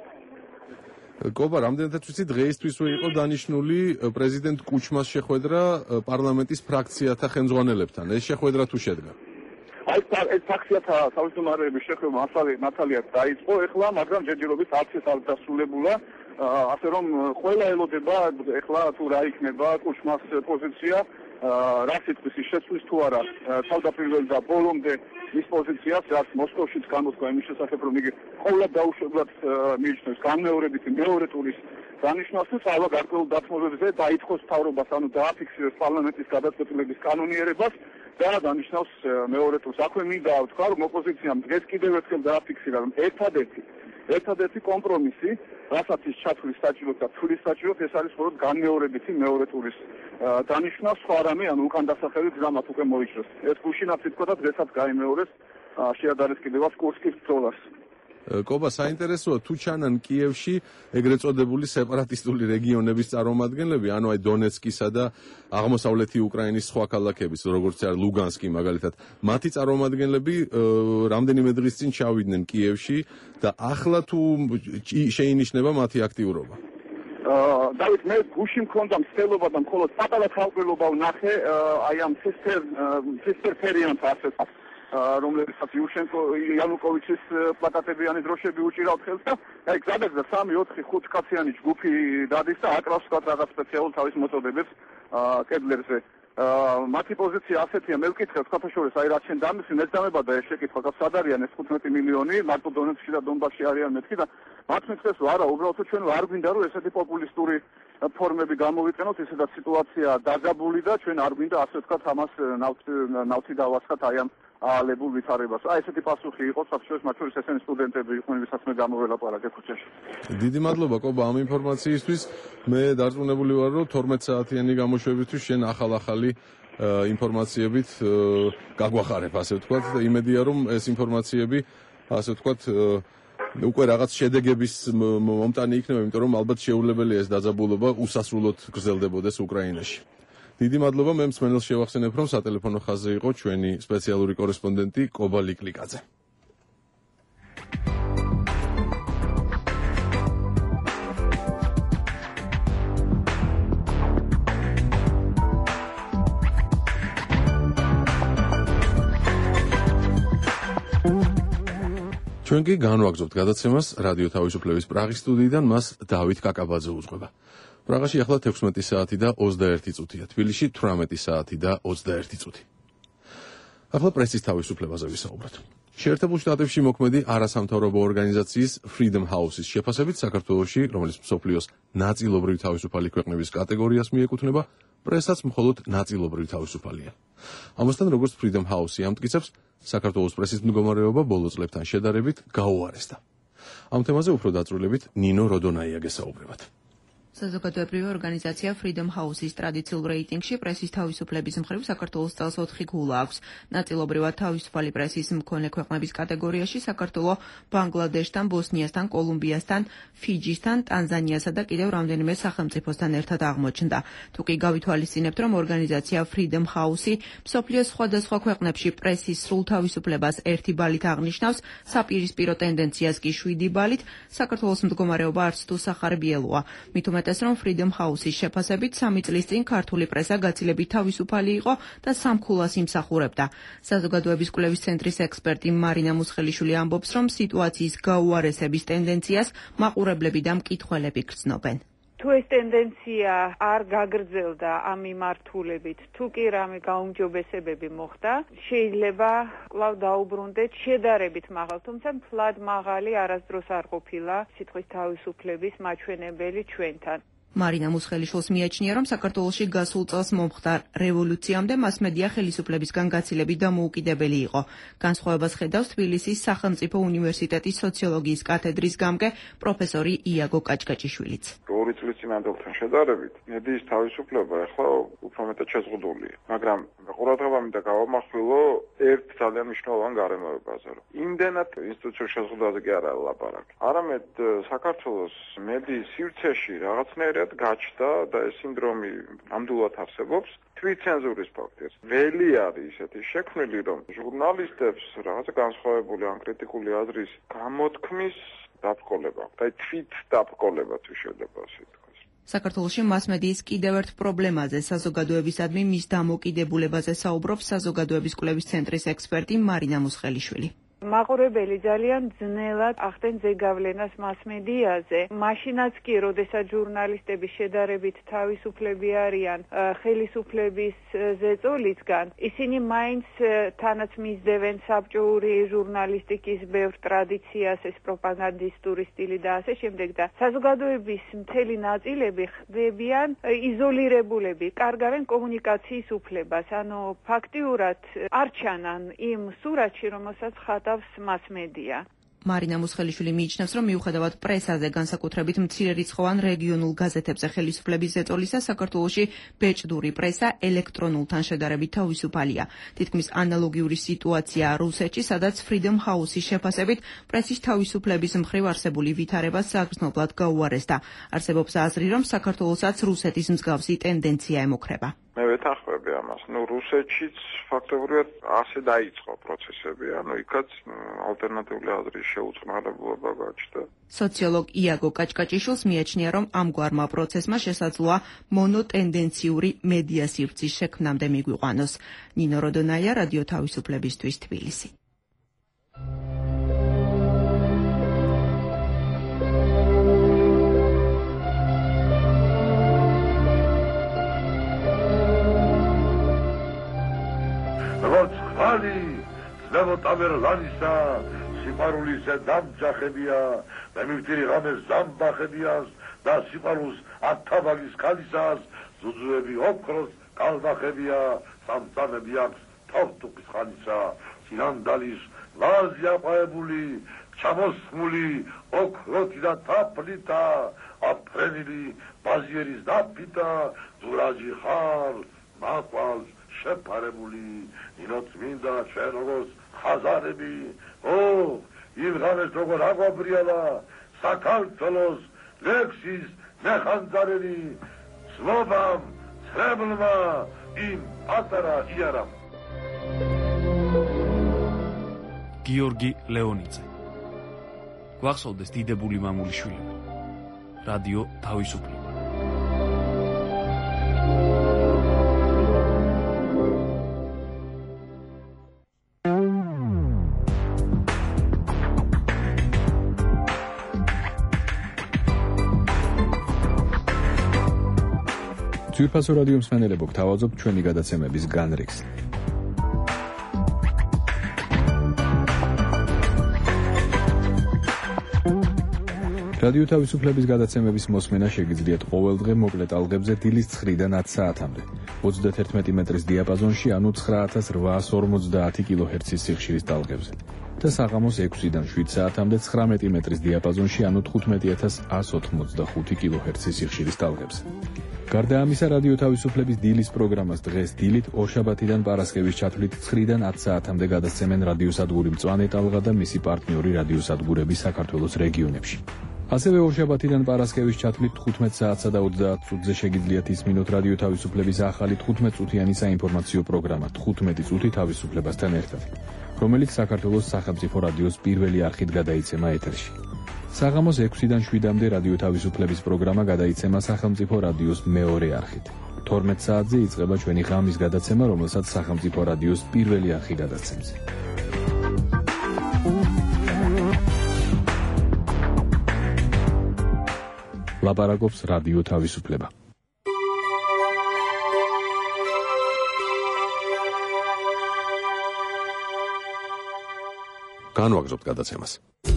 [SPEAKER 1] კობა, რამდენადაც ვიცი, დღეისთვის იყო დანიშნული პრეზიდენტ კუჩმას შეხვედრა პარლამენტის ფრაქციათა ხელმძღვანელებთან. ეს შეხვედრა თუ შედგა?
[SPEAKER 7] აი ეს ფრაქციათა თავმჯდომარეების შეხვედრა ნათალიაც დაიწყო ეხლა, მაგრამ ჯერჯერობით არც ეს არ დასრულებულა. ასე რომ ყველა ელოდება ეხლა თუ რა იქნება კუჩმას პოზიცია, რა სიტყვის შეცვლის თუ არა თავდაპირველ და ბოლომდე ის პოზიციას, რაც მოსკოვშიც გამოთქვა იმის შესახებ, რომ იგი ყოველად დაუშვებლად მიიჩნევს განმეორებითი მეორე ტურის დანიშნავს თუ წავა გარკვეულ დათმობებზე დაითხოვს მთავრობას, ანუ დააფიქსიროს პარლამენტის გადაწყვეტილების კანონიერებას და დანიშნავს მეორე ტურს. აქვე მინდა ვთქვა, რომ ოპოზიციამ დღეს კიდევ ერთხელ დააფიქსირა, რომ ერთადერთი კომპრომისი, რასაც ის ჩათვლის საჭიროდ და თვლის საჭიროდ, ეს არის მხოლოდ განმეორებითი მეორე ტურის დანიშნა, სხვა რამე, ანუ უკან დასახელით გზამათ უკვე მოიჭროს. ეს გუშინაც ითქვა და დღესაც გაიმეორეს შეადარეს კიდევაც კურსკის ბრძოლას.
[SPEAKER 1] კობა, საინტერესოა თუ ჩანან კიევში ეგრეთ წოდებული სეპარატისტული რეგიონების წარმომადგენლები, ანუ აი დონეცკისა და აღმოსავლეთი უკრაინის სხვა ქალაქების, როგორც არის ლუგანსკი მაგალითად, მათი წარმომადგენლები რამდენიმე დღის წინ ჩავიდნენ კიევში და ახლა თუ შეინიშნება მათი აქტიურობა?
[SPEAKER 7] დავით, მე გუში მქონდა მცდელობა და მხოლოდ პატარა ხალხურობა ვნახე აი ამ ცისფერფერიანს ასე რომლებსაც იანუკოვიჩის პლაკატებიანი დროშები უჭირავთ ხელს და აი გზადაგზა 3-4-5 კაციანი ჯგუფი დადის და აკრავს რაღაც სპეციალურ თავის მოწოდებებს კედლერზე. მათი პოზიცია ასეთია, მე ვკითხე სხვათაშორის აი რაც შენ დამისვი მეცდამებადა ეს შეკითხვა, და სად არიან ეს 15 მილიონი, მარტო დონეცკში და დონბასში არიან მეთქი და მათ მithეს რომ არა, უბრალოდ ჩვენ არ გვინდა რომ ესეთი პოპულისტური ფორმები გამოვიყენოთ, ისედაც სიტუაცია დაგაბული და ჩვენ არ გვინდა ასე ვთქვათ ამას ნავთი დავასხათ აი ამ აალებულ ვითარებას. აი ესეთი პასუხი იყო საფრთხეს, მათ შორის ესენი სტუდენტები იყვნენ, ვისაც მე გამოველაპარაკე ქუჩაში.
[SPEAKER 1] დიდი მადლობა კობა ამ ინფორმაციისთვის. მე დარწმუნებული ვარ, რომ 12 საათიანი გამოშვებისთვის შენ ახალ-ახალი ინფორმაციებით გაგვახარებ, ასე ვთქვათ, და იმედია რომ ეს ინფორმაციები, ასე ვთქვათ, უკვე რაღაც შედეგების მომტანი იქნება, იმიტომ რომ ალბათ შეუძლებელია ეს დაძაბულობა უსასრულოდ გრძელდებოდეს უკრაინაში. დიდი მადლობა, მე მსმენელს შევახსენებ, რომ სატელეფონო ხაზზე იყო ჩვენი სპეციალური კორესპონდენტი კობა ლიკლიკაძე. ჩვენ კი განვაგრძობთ გადაცემას რადიო თავისუფლების პრაღის სტუდიიდან, მას დავით კაკაბაძე უძღვება. პრაღაში ახლა 16 საათი და 21 წუთია, თბილისში 18 საათი და 21 წუთი. ახლა პრესის თავისუფლებაზე ვისაუბროთ. შეერთებულ შტატებში მოქმედი არასამთავრობო ორგანიზაციის Freedom House-ის შეფასებით საქართველოში, რომელიც მსოფლიოს ნაწილობრივ თავისუფალი ქვეყნების კატეგორიას მიეკუთვნება, პრესაც მხოლოდ ნაწილობრივ თავისუფალია. ამასთან, როგორც Freedom House-ი ამტკიცებს, საქართველოს პრესის მდგომარეობა ბოლო წლებთან შედარებით გაუარესდა. ამ თემაზე უფრო დაწვრილებით ნინო როდონაია გესაუბრებათ.
[SPEAKER 8] საზოგადოებრივი ორგანიზაცია Freedom House-ის ტრადიციულ რეიტინგში პრესის თავისუფლების მხრივ საქართველოს წელს 4 გულა აქვს. ნაწილობრივად თავისუფალი პრესის მქონე ქვეყნების კატეგორიაში საქართველო ბანგლადეშთან, ბოსნიასთან, კოლუმბიასთან, ფიჯისთან, ტანზანიასა და კიდევ რამდენიმე სახელმწიფოსთან ერთად აღმოჩნდა. თუკი გავითვალისწინებთ, რომ ორგანიზაცია Freedom House-ი მსოფლიოს სხვადასხვა ქვეყნებში პრესის სრულ თავისუფლებას 1 ბალით აღნიშნავს, საპირისპირო ტენდენციას კი 7 ბალით, საქართველოს მდგომარეობა არც თუ სახარბიელოა. მით უმეტეს რომ Freedom House-ის შეფასებით 3 წლის წინ ქართული პრესა გაცილებით თავისუფალი იყო და სამქულას იმსახურებდა. საზოგადოების კვლევის ცენტრის ექსპერტი მარინა მუსხელიშვილი ამბობს, რომ სიტუაციის გაუარესების ტენდენციას მაყურებლები და მკითხველები გრძნობენ.
[SPEAKER 9] თუ ეს ტენდენცია არ გაგრძელდა ამ მიმართულებით, თუ კი რამე გაუმჯობესებები მოხდა, შეიძლება კვლავ დაუბრუნდეთ შედარებით მაღალ, თუმცა მთლად მაღალი არასდროს არ ყოფილა სიტყვის თავისუფლების მაჩვენებელი ჩვენთან.
[SPEAKER 8] მარინა მუსხელიშვილს მიაჩნია, რომ საქართველოში გასულ წელს მომხდარ რევოლუციამდე მასმედია ხელისუფლებისგან გაცილებით დამოუკიდებელი იყო. განსხვავებას ხედავს თბილისის სახელმწიფო უნივერსიტეტის სოციოლოგიის კათედრის გამგე პროფესორი იაგო კაჭკაჭიშვილიც.
[SPEAKER 10] 2 წლის წინანდელთან შედარებით, მედიის თავისუფლება ახლა უფრო მეტად შეზღუდულია, მაგრამ ყურადღება მინდა გავამახვილო ერთ ძალიან მნიშვნელოვან გარემოებაზე, რომ იმდენად ინსტიტუციის შეზღუდვაზე კი არა ლაპარაკი. არამედ საქართველოს მედიის სივრცეში რაღაცნაირად გაჩნდა და ეს სინდრომი ნამდვილად არსებობს. თვითცენზურის ფაქტიც. ველი არის ისეთი შექმნილი, რომ ჟურნალისტებს რაღაცა განსხვავებული ან კრიტიკული აზრის გამოთქმის დაბრკოლება. და თვით დაბრკოლება თუ შეიძლება ასე თქვას.
[SPEAKER 8] საქართველოში მასმედიის კიდევ ერთ პრობლემაზე, საზოგადოებისადმი მის დამოკიდებულებაზე საუბრობს საზოგადოების კვლევის ცენტრის ექსპერტი მარინა მუსხელიშვილი.
[SPEAKER 9] მაყურებელი ძალიან ძნელად ახდენ ზეგავლენას მასმედიაზე. მაშინაც კი, როდესაც ჟურნალისტები შედარებით თავისუფლები არიან ხელისუფლების ზეწოლისგან, ისინი მაინც თანაც მისდევენ საბჭოური ჟურნალისტიკის ბევრ ტრადიციას, ეს პროპაგანდისტური სტილი და ასე შემდეგ და საზოგადოების მთელი ნაწილები ხდებიან იზოლირებულები, კარგავენ კომუნიკაციის უფლებას. ანუ ფაქტიურად არ ჩანან იმ სურათში, რომელსაც მასმედია.
[SPEAKER 8] მარინა მუსხელიშვილი მიიჩნევს, რომ მიუხედავად პრესაზე განსაკუთრებით მცირერიცხოვან რეგიონულ გაზეთებზე ხელისუფლების ზეწოლისა, საქართველოში ბეჭდური პრესა ელექტრონულთან შედარებით თავისუფალია. თითქმის ანალოგიური სიტუაცია რუსეთში, სადაც Freedom House-ის შეფასებით პრესის თავისუფლების მხრივ არსებული ვითარება საგრძნობლად გაუარესდა. არსებობს აზრი, რომ საქართველოსაც რუსეთის მსგავსი ტენდენცია ემუქრება.
[SPEAKER 10] მე ვეთანხმები ამას. რუსეთშიც ფაქტობრივად ასე დაიწყო პროცესები, იქაც ალტერნატიული აზრის შეუწყნარებლობა გაჩნდა.
[SPEAKER 8] სოციოლოგ იაგო კაჭკაჭიშვილს მიაჩნია, რომ ამგვარმა პროცესმა შესაძლოა მონოტენდენციური მედია სივრცის შექმნამდე მიგვიყვანოს. ნინო როდონაია, რადიო თავისუფლებისთვის, თბილისი.
[SPEAKER 11] ტამერლანისა სიყვარულისა დამჯახებია და მივტირი ღამეს ზამბახებიას და სიყვარულს ათაბაგის ქალისას ზუზუები ოქროს კალდახებია სამწამები აქვს თავთუქის ხანისა სინანდალის ლაზი აყვაებული ჩამოსხმული ოქროთი და თაფლითა აფრენილი ბაზიერის დაფითა ძურაჯი ხარ მაყვალს შეფარებული ინოცმინდა ჩვენ როგორც ხაზარები იმ ღამეს როგორ აგვაბრიალა საქართველოს ლექსის მეხანძარელი ცნობამ ცრებლმა იმ პატარა იარამ
[SPEAKER 12] გიორგი ლეონიძე გვახსოვდეს დიდებული მამულიშვილები რადიო თავისუფლება
[SPEAKER 13] ძვირფასო რადიო მსმენელებო, გთავაზობთ ჩვენი გადაცემების განრიგს. რადიო თავისუფლების გადაცემების მოსმენა შეგიძლიათ ყოველდღე მოკლე ტალღებზე დილის 9-დან 10 საათამდე, 31 მეტრის დიაპაზონში, ანუ 9850 კილოჰერცის სიხშირის ტალღებზე და საღამოს 6-დან 7 საათამდე 19 მეტრის დიაპაზონში, ანუ 15185 კილოჰერცის სიხშირის ტალღებზე. გარდა ამისა, რადიო თავისუფლების დილის პროგრამას დღეს დილით ორშაბათიდან პარასკევის ჩათვლით 9-დან 10 საათამდე გადასცემენ რადიოსადგური მწვანე ტალღა და მისი პარტნიორი რადიოსადგურები საქართველოს რეგიონებში. ასევე ორშაბათიდან პარასკევის ჩათვლით 15 საათსა და 30 წუთზე შეგიძლიათ ისმინოთ რადიო თავისუფლების ახალი 15 წუთიანი საინფორმაციო პროგრამა 15 წუთი თავისუფლებასთან ერთად, რომელიც საქართველოს სახელმწიფო რადიოს პირველი არხით გადაიცემა ეთერში. საღამოს 6-დან 7-მდე რადიო თავისუფლების პროგრამა გადაიცემა სახელმწიფო რადიოს მეორე არხით. 12 საათზე იწყება ჩვენი ღამის გადაცემა, რომელსაც სახელმწიფო რადიოს პირველი არხი გადაცემს. ლაპარაკობს რადიო თავისუფლება.
[SPEAKER 1] განვაგრძობთ გადაცემას.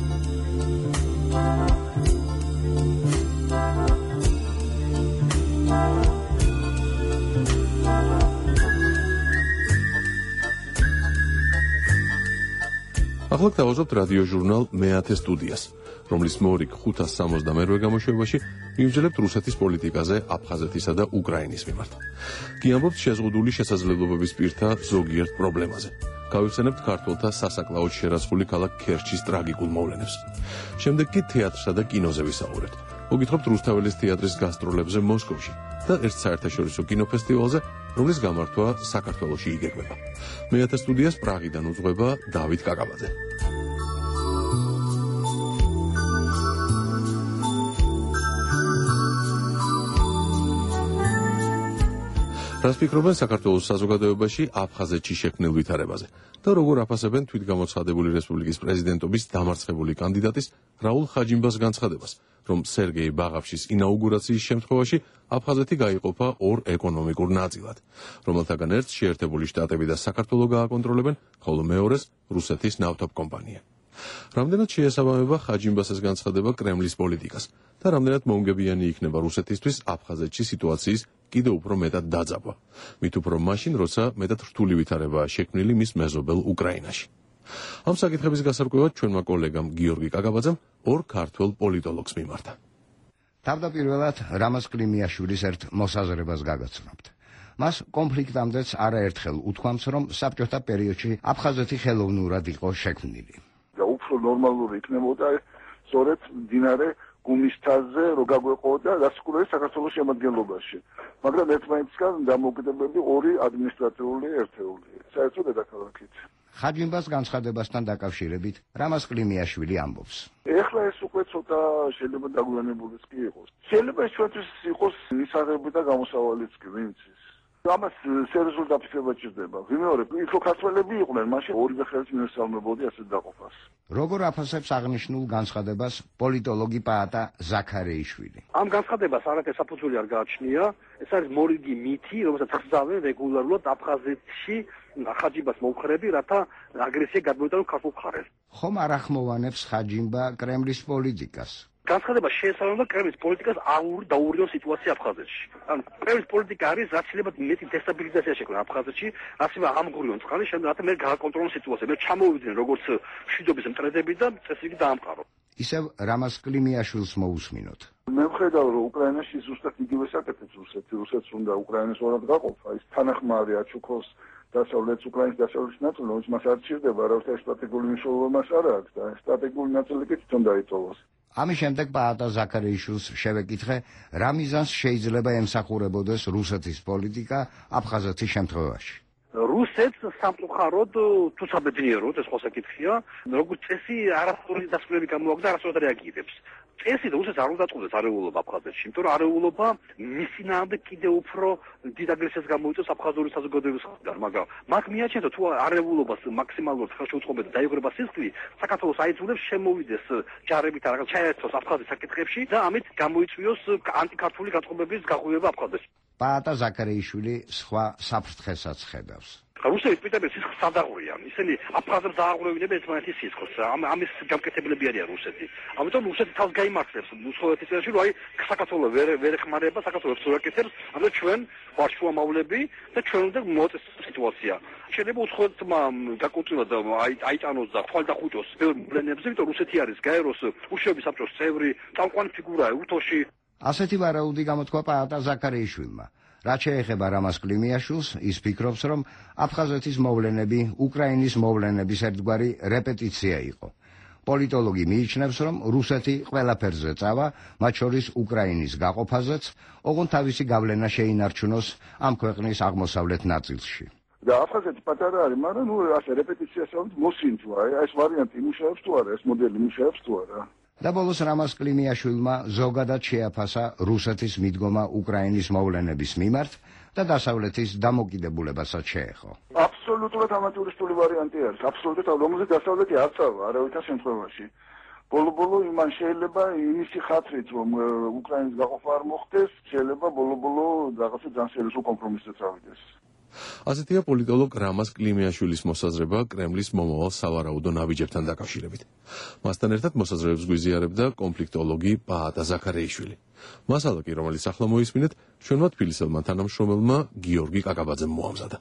[SPEAKER 1] ახლა გთავაზობთ რადიო ჟურნალ მეათე სტუდიას, რომლის მორიგ 568 გამოშვებაში მივძლებთ რუსეთის პოლიტიკაზე აფხაზეთისა და უკრაინის მიმართ. გიამბობთ შეზღუდული შესაძლებლობების პირთა ზოგიერთ პრობლემაზე. გავიხსენებთ ქართველთა სასაკლაოდ შერაცხული ქალაქ ქერჩის ტრაგიკულ მოვლენებს. შემდეგ კი თეატრსა და კინოზე ვისაუბრებთ. მოგითხრობთ რუსთაველის თეატრის გასტროლებზე მოსკოვში და ერთ საერთაშორისო კინოფესტივალზე, რომლის გამართვა საქართველოში იგეგმება. მეათე სტუდიას პრაღიდან უძღვება დავით კაკაბაძე. რას ფიქრობენ საქართველოს საზოგადოებაში აფხაზეთში შექმნილ ვითარებაზე და როგორ აფასებენ თვითგამოცხადებული რესპუბლიკის პრეზიდენტობის დამარცხებული კანდიდატის რაულ ხაჯიმბას განცხადებას, რომ სერგეი ბაღავშის ინაუგურაციის შემთხვევაში აფხაზეთი გაიყოფა ორ ეკონომიკურ ნაწილად, რომელთაგან ერთს შეერთებული შტატები და საქართველო გააკონტროლებენ, ხოლო მეორეს რუსეთის ნავთობკომპანია. რამდენად შეესაბამება ხაჯიმბასის განცხადება კრემლის პოლიტიკას და რამდენად მომგებიანი იქნება რუსეთისთვის აფხაზეთში სიტუაციის კიდევ უფრო მეტად დაძაბვა, მით უფრო მაშინ, როცა მეტად რთული ვითარებაა შექმნილი მის მეზობელ უკრაინაში. ამ საკითხების გასარკვევად ჩვენმა კოლეგამ გიორგი კაკაბაძემ ორ ქართველ პოლიტოლოგს მიმართა.
[SPEAKER 14] თავდაპირველად რამაზ კლიმიაშვილის ერთ მოსაზრებას გაგაცნობთ. მას კონფლიქტამდეც არაერთხელ უთქვამს, რომ საბჭოთა პერიოდში აფხაზეთი ხელოვნურად იყო შექმნილი.
[SPEAKER 7] უფრო ნორმალური იქნებოდა სწორედ მდინარე გუმისთაზე რო გაგვეყოდა გასაკუთრებით საქართველოს შემადგენლობაში. მაგრამ ერთმანეთისგან დამოუკიდებელი ორი ადმინისტრაციული ერთეული, საერთო დედაქალაქით.
[SPEAKER 14] ხაჯიმბას განცხადებასთან დაკავშირებით რამაზ კლიმიაშვილი ამბობს.
[SPEAKER 7] ეხლა ეს უკვე ცოტა შეიძლება დაგვიანებულიც კი იყოს. შეიძლება ჩვენთვის იყოს მისაღები და გამოსავალიც კი, ვინც ის. ამას სერიოზულად დაფიქრება ჭირდება. ვიმეორებ, იქ ქართველები იყვნენ, მაშინ ორივე ხელს მიესალმებოდი ასეთ დაყოფას.
[SPEAKER 14] როგორ აფასებს აღნიშნულ განცხადებას პოლიტოლოგი პაატა ზაქარეიშვილი?
[SPEAKER 15] ამ განცხადებას არაფერ საფუძველი არ გააჩნია. ეს არის მორიგი მითი, რომელსაც ხსავენ რეგულარულად აფხაზეთში ხაჯიბას მოვხრები, რათა აგრესია გადმოიტანო ქართულ მხარეს.
[SPEAKER 14] ხომ არ ახმოვანებს ხაჯიმბა კრემლის პოლიტიკას?
[SPEAKER 15] განცხადება შეესაბამება კრემლის პოლიტიკას დაურიო სიტუაცია აფხაზეთში. ანუ კრემლის პოლიტიკა არის რაც შეიძლება მეტი დესტაბილიზაცია შექმნა აფხაზეთში, ასევე ამღურიონ წყალი, რათა მე გააკონტროლონ სიტუაცია, მე ჩამოვიდნენ როგორც მშვიდობის მტრედები და წესი იგი დაამყარო.
[SPEAKER 14] ისევ რამაზ კლიმიაშვილს მოусმინოთ.
[SPEAKER 7] მე ვხედავ, რომ უკრაინაში ზუსტად იგივე საკეთებს რუსეთს უნდა უკრაინას ორად გაყოფა. ის თანახმარი აჩუქოს დასავლეთ უკრაინის დასავლეთ ნაწილი, რომელიც მას არ ჭირდება, არავითარი სტრატეგიული მნიშვნელობა მას არ აქვს და სტრატეგიული ნაწილი კი თვითონ დაიტოვოს.
[SPEAKER 14] ამის შემდეგ პაატა ზაქარეიშვილს შევეკითხე, რა მიზანს შეიძლება ემსახურებოდეს რუსეთის პოლიტიკა აფხაზეთის შემთხვევაში.
[SPEAKER 15] რუსეთს სამწუხაროდ თუ საბედნიეროდ ეს ხო საკითხია, როგორც წესი არასწორი დასკვნები გამოაქვს და არასწორად რეაგირებს. წესი და რუსეთს არ უნდა დაწყდეს არეულობა აფხაზეთში, იმიტომ რომ არეულობა მისინაამდე კიდევ უფრო დიდ აგრესიას გამოიწვევს აფხაზური საზოგადოების მხრიდან, მაგრამ მათ მიაჩნიათ, თუ არეულობას მაქსიმალურად ხელშეუწყობენ და დაიღრება სისხლი, საქართველოს აიძულებს შემოვიდეს ჯარებით რაღაც ჩაერთოს აფხაზეთის საკითხებში და ამით გამოიწვიოს ანტიქართული გაწყობების გაღვივება აფხაზეთში.
[SPEAKER 14] პაატა ზაქარეიშვილი სხვა საფრთხესაც ხედავს.
[SPEAKER 15] რუსეთის პირდაპირ სისხლს სადაღვრიან. ისინი აფხაზებს დააღვრევინებენ ერთმანეთის სისხლს. ამის გამკეთებლები არიან რუსეთი. ამიტომ რუსეთი თავს გაიმართლებს მსხვილეთის წინაშე, რომ აი საქართველო ვერ ეხმარება, საქართველოს ზურაკეთებს, ამიტომ ჩვენ ვართ შუამავლები და ჩვენ უნდა მოწესრიგოს სიტუაცია. შეიძლება უცხოეთმა გაკუთვნილად აიტანოს და თვალდახუჭოს ბევრ მბლენებზე, იმიტომ რუსეთი არის გაეროს უშუალო საბჭოს წევრი, წამყვანი ფიგურაა უთოში.
[SPEAKER 14] ასეთი ვარაუდი გამოთქვა პაატა ზაქარეიშვილმა. რაც შეეხება რამაზ კლიმიაშვილს, ის ფიქრობს, რომ აფხაზეთის მოვლენები უკრაინის მოვლენების ერთგვარი რეპეტიცია იყო. პოლიტოლოგი მიიჩნევს, რომ რუსეთი ყველაფერზე წავა, მათ შორის უკრაინის გაყოფაზეც, ოღონდ თავისი გავლენა შეინარჩუნოს ამ ქვეყნის აღმოსავლეთ ნაწილში.
[SPEAKER 7] და აფხაზეთი პატარა არის, მაგრამ ასე რეპეტიციას მოსინთვა, ეს ვარიანტი იმუშავებს თუ არა, ეს მოდელი იმუშავებს თუ არა.
[SPEAKER 14] და ბოლოს რამაზ კლიმიაშვილმა ზოგადად შეაფასა რუსეთის მიდგომა უკრაინის მოვლენების მიმართ და დასავლეთის დამოკიდებულებასაც შეეხო.
[SPEAKER 7] აბსოლუტურად ამატურისტული ვარიანტი არის, აბსოლუტურად, რომელზეც დასავლეთი არ წავა არავითარ შემთხვევაში. ბოლო-ბოლო იმან შეიძლება იმისი ხათრით, რომ უკრაინის გაყოფა არ მოხდეს, შეიძლება ბოლო-ბოლო რაღაცა ძალიან სერიოზულ კომპრომისზე წავიდეს.
[SPEAKER 1] ასეთია პოლიტოლოგ რამაზ კლიმიაშვილის მოსაზრება კრემლის მომავალ სავარაუდო ნაბიჯებთან დაკავშირებით. მასთან ერთად მოსაზრებებს გვიზიარებდა კონფლიქტოლოგი პაატა ზაქარეიშვილი. მასალა კი, რომელიც ახლა მოისმინეთ, ჩვენმა თბილისელმა თანამშრომელმა გიორგი კაკაბაძემ მოამზადა.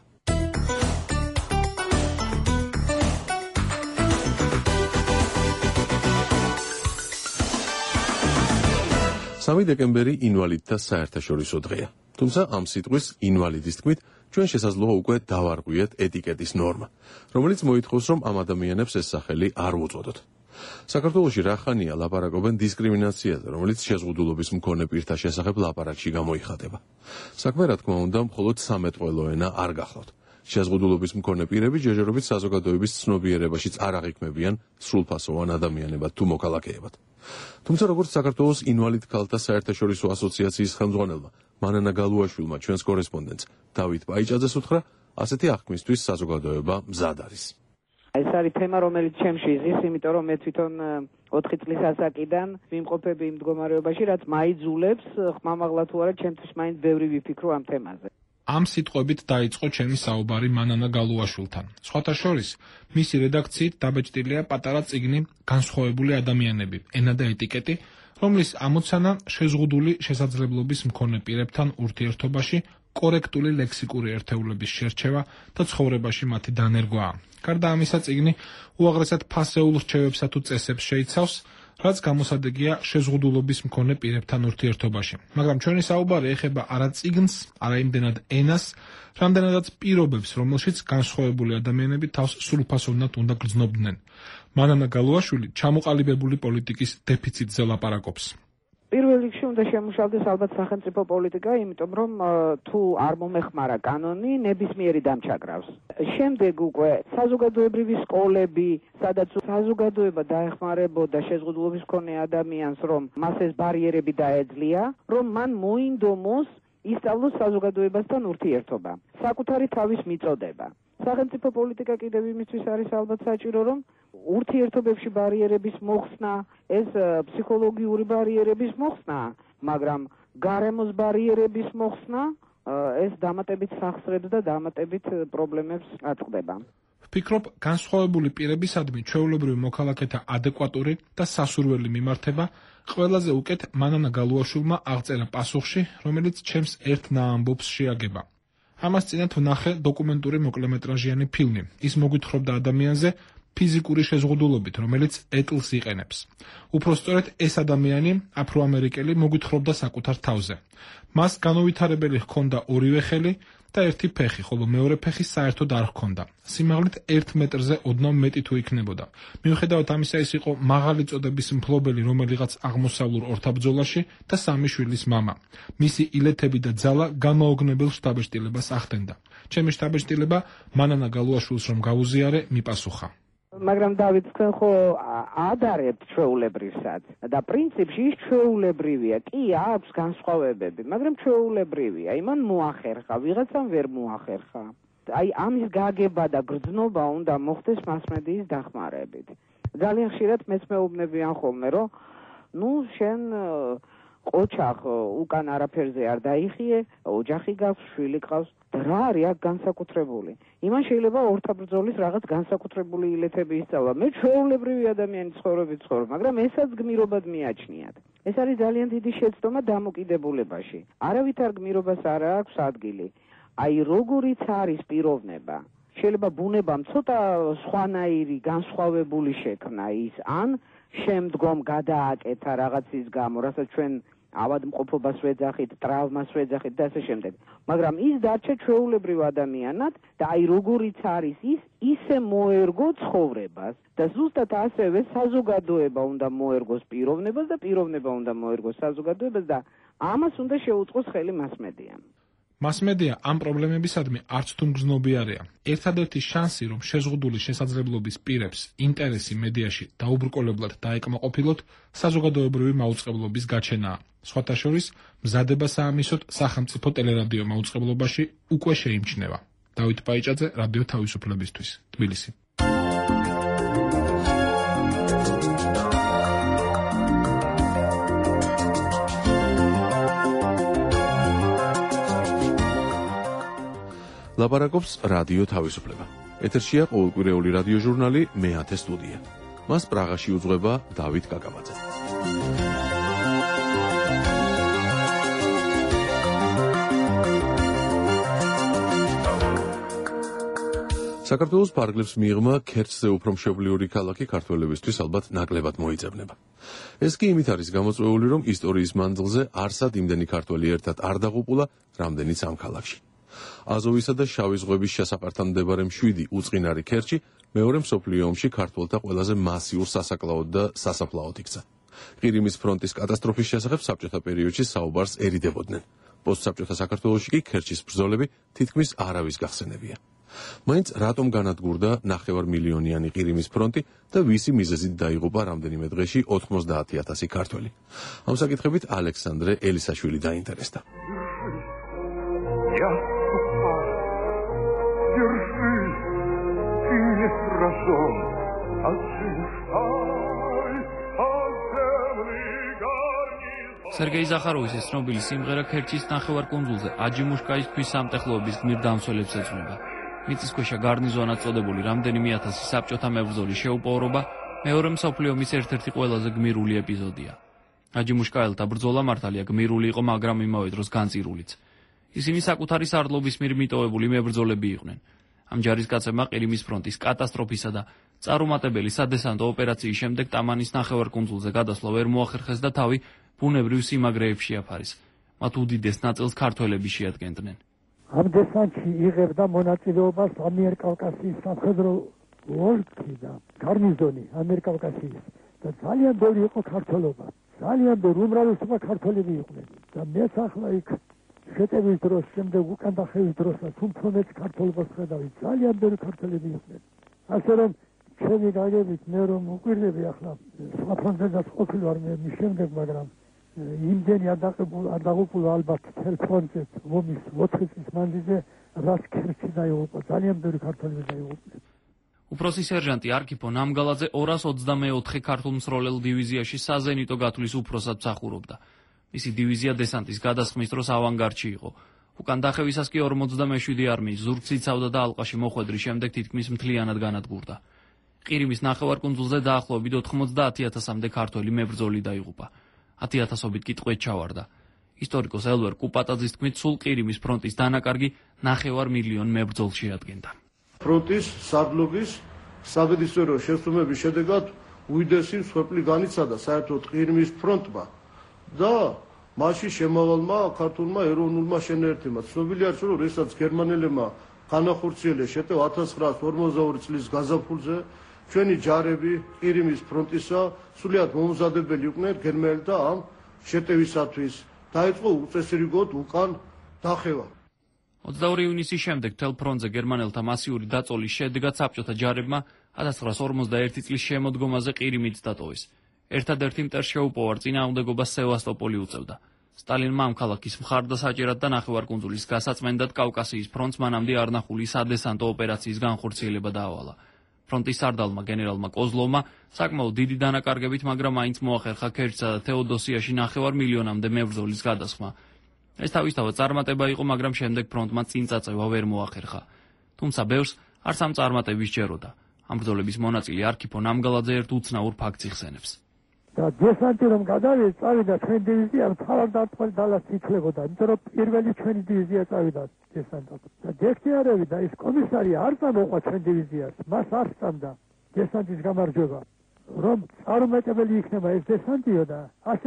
[SPEAKER 1] 3 დეკემბერი ინვალიდთა საერთაშორისო დღეა. თუმცა ამ სიტყვის ინვალიდის თქმით ჩვენ შესაძლოა უკვე დავარღვიეთ ეტიკეტის ნორმა, რომელიც მოითხოვს, რომ ამ ადამიანებს ეს სახელი არ უწოდოთ. საქართველოში რა ხანია ლაპარაკობენ დისკრიმინაციაზე, რომელიც შეზღუდულობის მქონე პირთა შესახებ ლაპარაკში გამოიხატება. საქმე რა თქმა უნდა მხოლოდ სამეთყველო ენა არ გახლავთ. შეზღუდულობის მქონე პირები ჯერჯერობით საზოგადოების ცნობიერებაშიც არ აღიქმებიან სრულფასოვან ადამიანებად თუ მოქალაქეებად. თუმცა როგორც საქართველოს ინვალიდ ქალთა საერთაშორისო ასოციაციის ხელმძღვანელმა მანანა გალუაშვილმა ჩვენს კორესპონდენტს დავით პაიჭაძეს უთხრა, ასეთი აღქმისთვის საზოგადოება მზად არის.
[SPEAKER 16] ეს არის თემა, რომელიც ჩემში იზის, იმიტომ რომ მე თვითონ 4 წლის ასაკიდან ვიმყოფები იმ მდგომარეობაში, რაც მაიძულებს ხმამაღლა თუ არა ჩემთვის მაინც ბევრი ვიფიქრო ამ თემაზე.
[SPEAKER 17] ამ სიტყვებით დაიწყო ჩემი საუბარი მანანა გალუაშვილთან. სხვათა შორის, მისი რედაქციით დაბეჭდილია პატარა წიგნი განსხვავებული ადამიანები, ენა და ეტიკეტი, რომლის ამოცანა შეზღუდული შესაძლებლობის მქონე პირებთან ურთიერთობაში კორექტული ლექსიკური ერთეულების შერჩევა და ცხოვრებაში მათი დანერგვაა. გარდა ამისა, წიგნი უაღრესად ფასეულ რჩევებსა თუ წესებს შეიცავს, რაც გამოსადეგია შეზღუდულობის მქონე პირებთან ურთიერთობაში. მაგრამ ჩვენი საუბარი ეხება არა წიგნს, არა იმდენად ენას, რამდენადაც პირობებს, რომელშიც განსხვავებული ადამიანები თავს სრულფასოვნად უნდა გრძნობდნენ. მანანა გალუაშვილი ჩამოყალიბებული პოლიტიკის დეფიციტზე ლაპარაკობს.
[SPEAKER 16] პირველ რიგში უნდა შემუშავდეს ალბათ სახელმწიფო პოლიტიკა, იმიტომ რომ თუ არ მომეხმარა კანონი, ნებისმიერი დამჩაგრავს. შემდეგ უკვე საზოგადოებრივი სკოლები, სადაც საზოგადოება დაეხმარებოდა შეზღუდულობის მქონე ადამიანს, რომ მას ეს ბარიერები დაეძლია, რომ მან მოინდომოს ისწავლოს საზოგადოებასთან ურთიერთობა, საკუთარი თავის მიწოდება. სახელმწიფო პოლიტიკა კიდევ იმისთვის არის ალბათ საჭირო, რომ ურთიერთობებში ბარიერების მოხსნა, ეს ფსიქოლოგიური ბარიერების მოხსნა, მაგრამ გარემოს ბარიერების მოხსნა ეს დამატებით სახსრებს და დამატებით პრობლემებს აწყდება.
[SPEAKER 17] ვფიქრობ, განსხვავებული პირებისადმი ჩვეულებრივი მოქალაქეთა ადეკვატური და სასურველი მიმართება ყველაზე უკეთ მანანა გალუაშვილმა აღწერა პასუხში, რომელიც ჩემს ერთ ნაამბობს შეაგება. ამას წინათ ვნახე დოკუმენტური მოკლემეტრაჟიანი ფილმი. ის მოგვითხრობდა ადამიანზე ფიზიკური შეზღუდულობით, რომელიც ეტლს იყენებს. უпростоრედ ეს ადამიანი, აფროამერიკელი, მოგვითხრობდა საკუთარ თავზე. მას განუვითარებელი ჰქონდა ორივე ხელი და ერთი ფეხი, ხოლო მეორე ფეხი საერთოდ არ ჰქონდა. სიმაღლით 1 მეტრზე ოდნავ მეტი თუ იქნებოდა. მიუხედავად ამისა, ის იყო მაღალი წოდების მფლობელი რომელიღაც აღმოსავლურ ორთაბრძოლაში და 3 შვილის მამა. მისი ილეთები და ძალა გამაოგნებელ შთაბეჭდილებას ახდენდა. ჩემი შთაბეჭდილება მანანა გალუაშვილს რომ გაუზიარე, მიპასუხა.
[SPEAKER 16] მაგრამ დავით, თქვენ ხო ადარებთ ჩვეულებრივსაც და პრინციპში ის ჩვეულებრივია. კი, აქვს განსხვავებები, მაგრამ ჩვეულებრივია. იმან მოახერხა, ვიღაცამ ვერ მოახერხა. აი ამის გაგება და გრძნობა უნდა მოხდეს მასმედიის დახმარებით. ძალიან ხშირად მეც მეუბნებიან ხოლმე, რომ შენ ყოჩახ უკან არაფერზე არ დაიხიე, ოჯახი გაქვს, შვილი გყავს. რა არის აქ განსაკუთრებული? იმან შეიძლება ორთაბრძოლის რაღაც განსაკუთრებული ილეთები ისწავლა. მე ჩვეულებრივი ადამიანის ცხოვრებით ცხოვრობ, მაგრამ ესაც გმირობად მიაჩნიათ. ეს არის ძალიან დიდი შეცდომა დამოკიდებულებაში. არავითარ გმირობას არ აქვს ადგილი. აი როგორიც არის პიროვნება. შეიძლება ბუნებამ ცოტა სხვანაირი განსხვავებული შექმნა ის, ან შემდგომ გადააკეთა რაღაცის გამო, რასაც ჩვენ ავადმყოფობას ვეძახით, ტრავმას ვეძახით და ასე შემდეგ. მაგრამ ის დარჩა ჩვეულებრივ ადამიანად და აი როგორიც არის ის, ისე მოერგო ცხოვრებას და ზუსტად ასევე საზოგადოება უნდა მოერგოს პიროვნებას და პიროვნება უნდა მოერგოს საზოგადოებას და ამას უნდა შეუწყოს ხელი მასმედიამ.
[SPEAKER 17] მასმედია ამ პრობლემებისადმი არც თუ მგრძნობიარეა. ერთადერთი შანსი, რომ შეზღუდული შესაძლებლობის პირებს ინტერესი მედიაში დაუბრკოლებლად დაეკმაყოფილოთ, საზოგადოებრივი მაუწყებლობის გაჩენაა. სხვათა შორის, მზადება საამისოდ სახელმწიფო ტელერადიო მაუწყებლობაში უკვე შეიმჩნევა. დავით პაიჭაძე, რადიო თავისუფლებისთვის, თბილისი.
[SPEAKER 1] ლაპარაკობს რადიო თავისუფლება. ეთერშია ყოველკვირეული რადიო ჟურნალი მე-10 სტუდია. მას პრაღაში უძღვება დავით კაკაბაძე. საქართველოს ფარგლებს მიღმა ქერცზე უფრო მშობლიური ქალაქი ქართველებისთვის ალბათ ნაკლებად მოიძებნება. ეს კი იმით არის გამოწვეული, რომ ისტორიის მანძილზე არსად იმდენი ქართველი ერთად არ დაღუპულა, რამდენიც ამ ქალაქში. აზოვისა და შავი ზღვების შესაყართან მდებარე მშვიდი უწყინარი ქერჩი მეორე მსოფლიო ომში ქართველთა ყველაზე მასიურ სასაკლაოდ და სასაფლაოდ იქცა. ყირიმის ფრონტის კატასტროფის შესახებ საბჭოთა პერიოდში საუბარს ერიდებოდნენ. პოსტსაბჭოთა საქართველოში კი ქერჩის ბრძოლები თითქმის არავის გახსენებია. მაინც რატომ განადგურდა 9 მილიონიანი ყირიმის ფრონტი და ვისი მიზეზით დაიღუპა რამდენიმე დღეში 90,000 ქართველი? ამ საკითხებით ალექსანდრე ელისაშვილი დაინტერესდა.
[SPEAKER 12] სერგეი ზახაროვის ეს ცნობილი სიმღერა ქერჩის ნახევარკუნძულზე აჯიმუშკაის ქვის სამტეხლოების გმირ დამცველებს ეძღვნება. მიწისქვეშა გარნიზონად წოდებული რამდენიმე ათასი საბჭოთა მებრძოლის შეუპოვრობა მეორე მსოფლიო ომის ერთ-ერთი ყველაზე გმირული ეპიზოდია. აჯიმუშკაელთა ბრძოლა მართალია გმირული იყო, მაგრამ იმავე დროს განწირულიც. ისინი საკუთარი სარდლობის მიერ მიტოვებული მებრძოლები იყვნენ. ამ ჯარისკაცებმა ყირიმის ფრონტის კატასტროფისა და წარუმატებელი სადესანტო ოპერაციის შემდეგ ტამანის ნახევარკუნძულზე გადასვლა ვერ მოახერხეს და თავი ბუნებრივ სიმაგრეებში შეაფარეს. მათ უდიდეს ნაწილს ქართველები შეადგენდნენ.
[SPEAKER 18] ამ დესანტში იღებდა მონაწილეობას ამიერკავკასიის სამხედრო ოლქი და გარნიზონი ამიერკავკასიის და ძალიან ბევრი იყო ქართველობა. ძალიან ბევრი უმრავლესობა ქართველები იყვნენ და მეც ახლა იქ შეტევის დროს, შემდეგ უკან დახევის დროსაც უფრო მეტ ქართველობას ხედავი, ძალიან ბევრი ქართველები იყვნენ. ასე რომ ჩემი გაგებით მე რომ უყვირდები ახლა სხვა ფრონტზეც ყოფილი ვარ მე მის შემდეგ, მაგრამ იმდენი არ დაღუპულა ალბათ მთელ ფრონტზე ომის 4 წლის მანძილზე, რაც ქერჩი დაიღუპა, ძალიან ბევრი ქართველები დაიღუპნენ.
[SPEAKER 12] უფროსი სერჟანტი არქიპო ნამგალაძე 224 ქართულ მსროლელ დივიზიაში საზენიტო გათვლის უფროსად მსახურობდა. მისი დივიზია დესანტის გადასხმის დროს ავანგარდში იყო. უკან დახევისას კი 47 არმიის ზურგს იცავდა და ალყაში მოხვედრის შემდეგ თითქმის მთლიანად განადგურდა. ყირიმის ნახევარკუნძულზე დაახლოებით 90,000-მდე ქართველი მებრძოლი დაიღუპა. 10,000-ობით კი ტყვედ ჩავარდა. ისტორიკოს ელვერ კუპატაძის თქმით, სულ ყირიმის ფრონტის დანაკარგი 9 მილიონი მებრძოლს შეადგენდა.
[SPEAKER 19] ფრონტის სარდლობის საბედისწერო შესრულების შედეგად უდიდესი მსხვერპლი განიცადა საერთოდ ყირიმის ფრონტმა და მასში შემავალმა ქართულმა ეროვნულმა შენაერთებმა. ცნობილი არის, რომ როდესაც გერმანელებმა განახორციელეს შეტევა 1942 წლის გაზაფხულზე, ჩვენი ჯარები ყირიმის ფრონტისა სრულიად მომზადებელი იყვნენ გერმანელთა ამ შეტევისათვის. დაიწყო უწესრიგოდ უკან დახევა.
[SPEAKER 12] 22 ივნისის შემდეგ მთელ ფრონტზე გერმანელთა მასიური დაწოლის შედეგად საბჭოთა ჯარებმა 1941 წლის შემოდგომაზე ყირიმიც დატოვეს. ერთადერთი მტერ შეუპოვარ წინააღმდეგობას სევასტოპოლი უწევდა. სტალინმა ამ ქალაქის მხარდასაჭერად და ნახევარკუნძულის გასაწმენდად კავკასიის ფრონტს მანამდე არნახული სადესანტო ოპერაციის განხორციელება დაავალა. ფრონტის სარდალმა გენერალმა კოზლოვმა საკმაოდ დიდი დანაკარგებით, მაგრამ მაინც მოახერხა ქერჩსა და თეოდოსიაში 9 მილიონამდე მებრძოლის გადასხმა. ეს თავისთავად წარმატება იყო, მაგრამ შემდეგ ფრონტმა წინ წაწევა ვერ მოახერხა. თუმცა ბევრს არც ამ წარმატების სჯეროდა. ამ ბრძოლების მონაწილე არქიპო ნამგალაძე ერთ უცნაურ ფაქტს იხსენებს.
[SPEAKER 18] და დესანტი რომ გადავიდა, წავიდა ჩვენი დივიზია მთავარდამტყველი დალას ითვლებოდა, იმიტომ რომ პირველი ჩვენი დივიზია წავიდა დესანტად. და დექტიარევი და ის კომისარი არ წამოყვა ჩვენ დივიზიას, მას არ სწამდა დესანტის გამარჯვება. რომ წარუმეტებელი იქნება ეს დესანტიო და ასე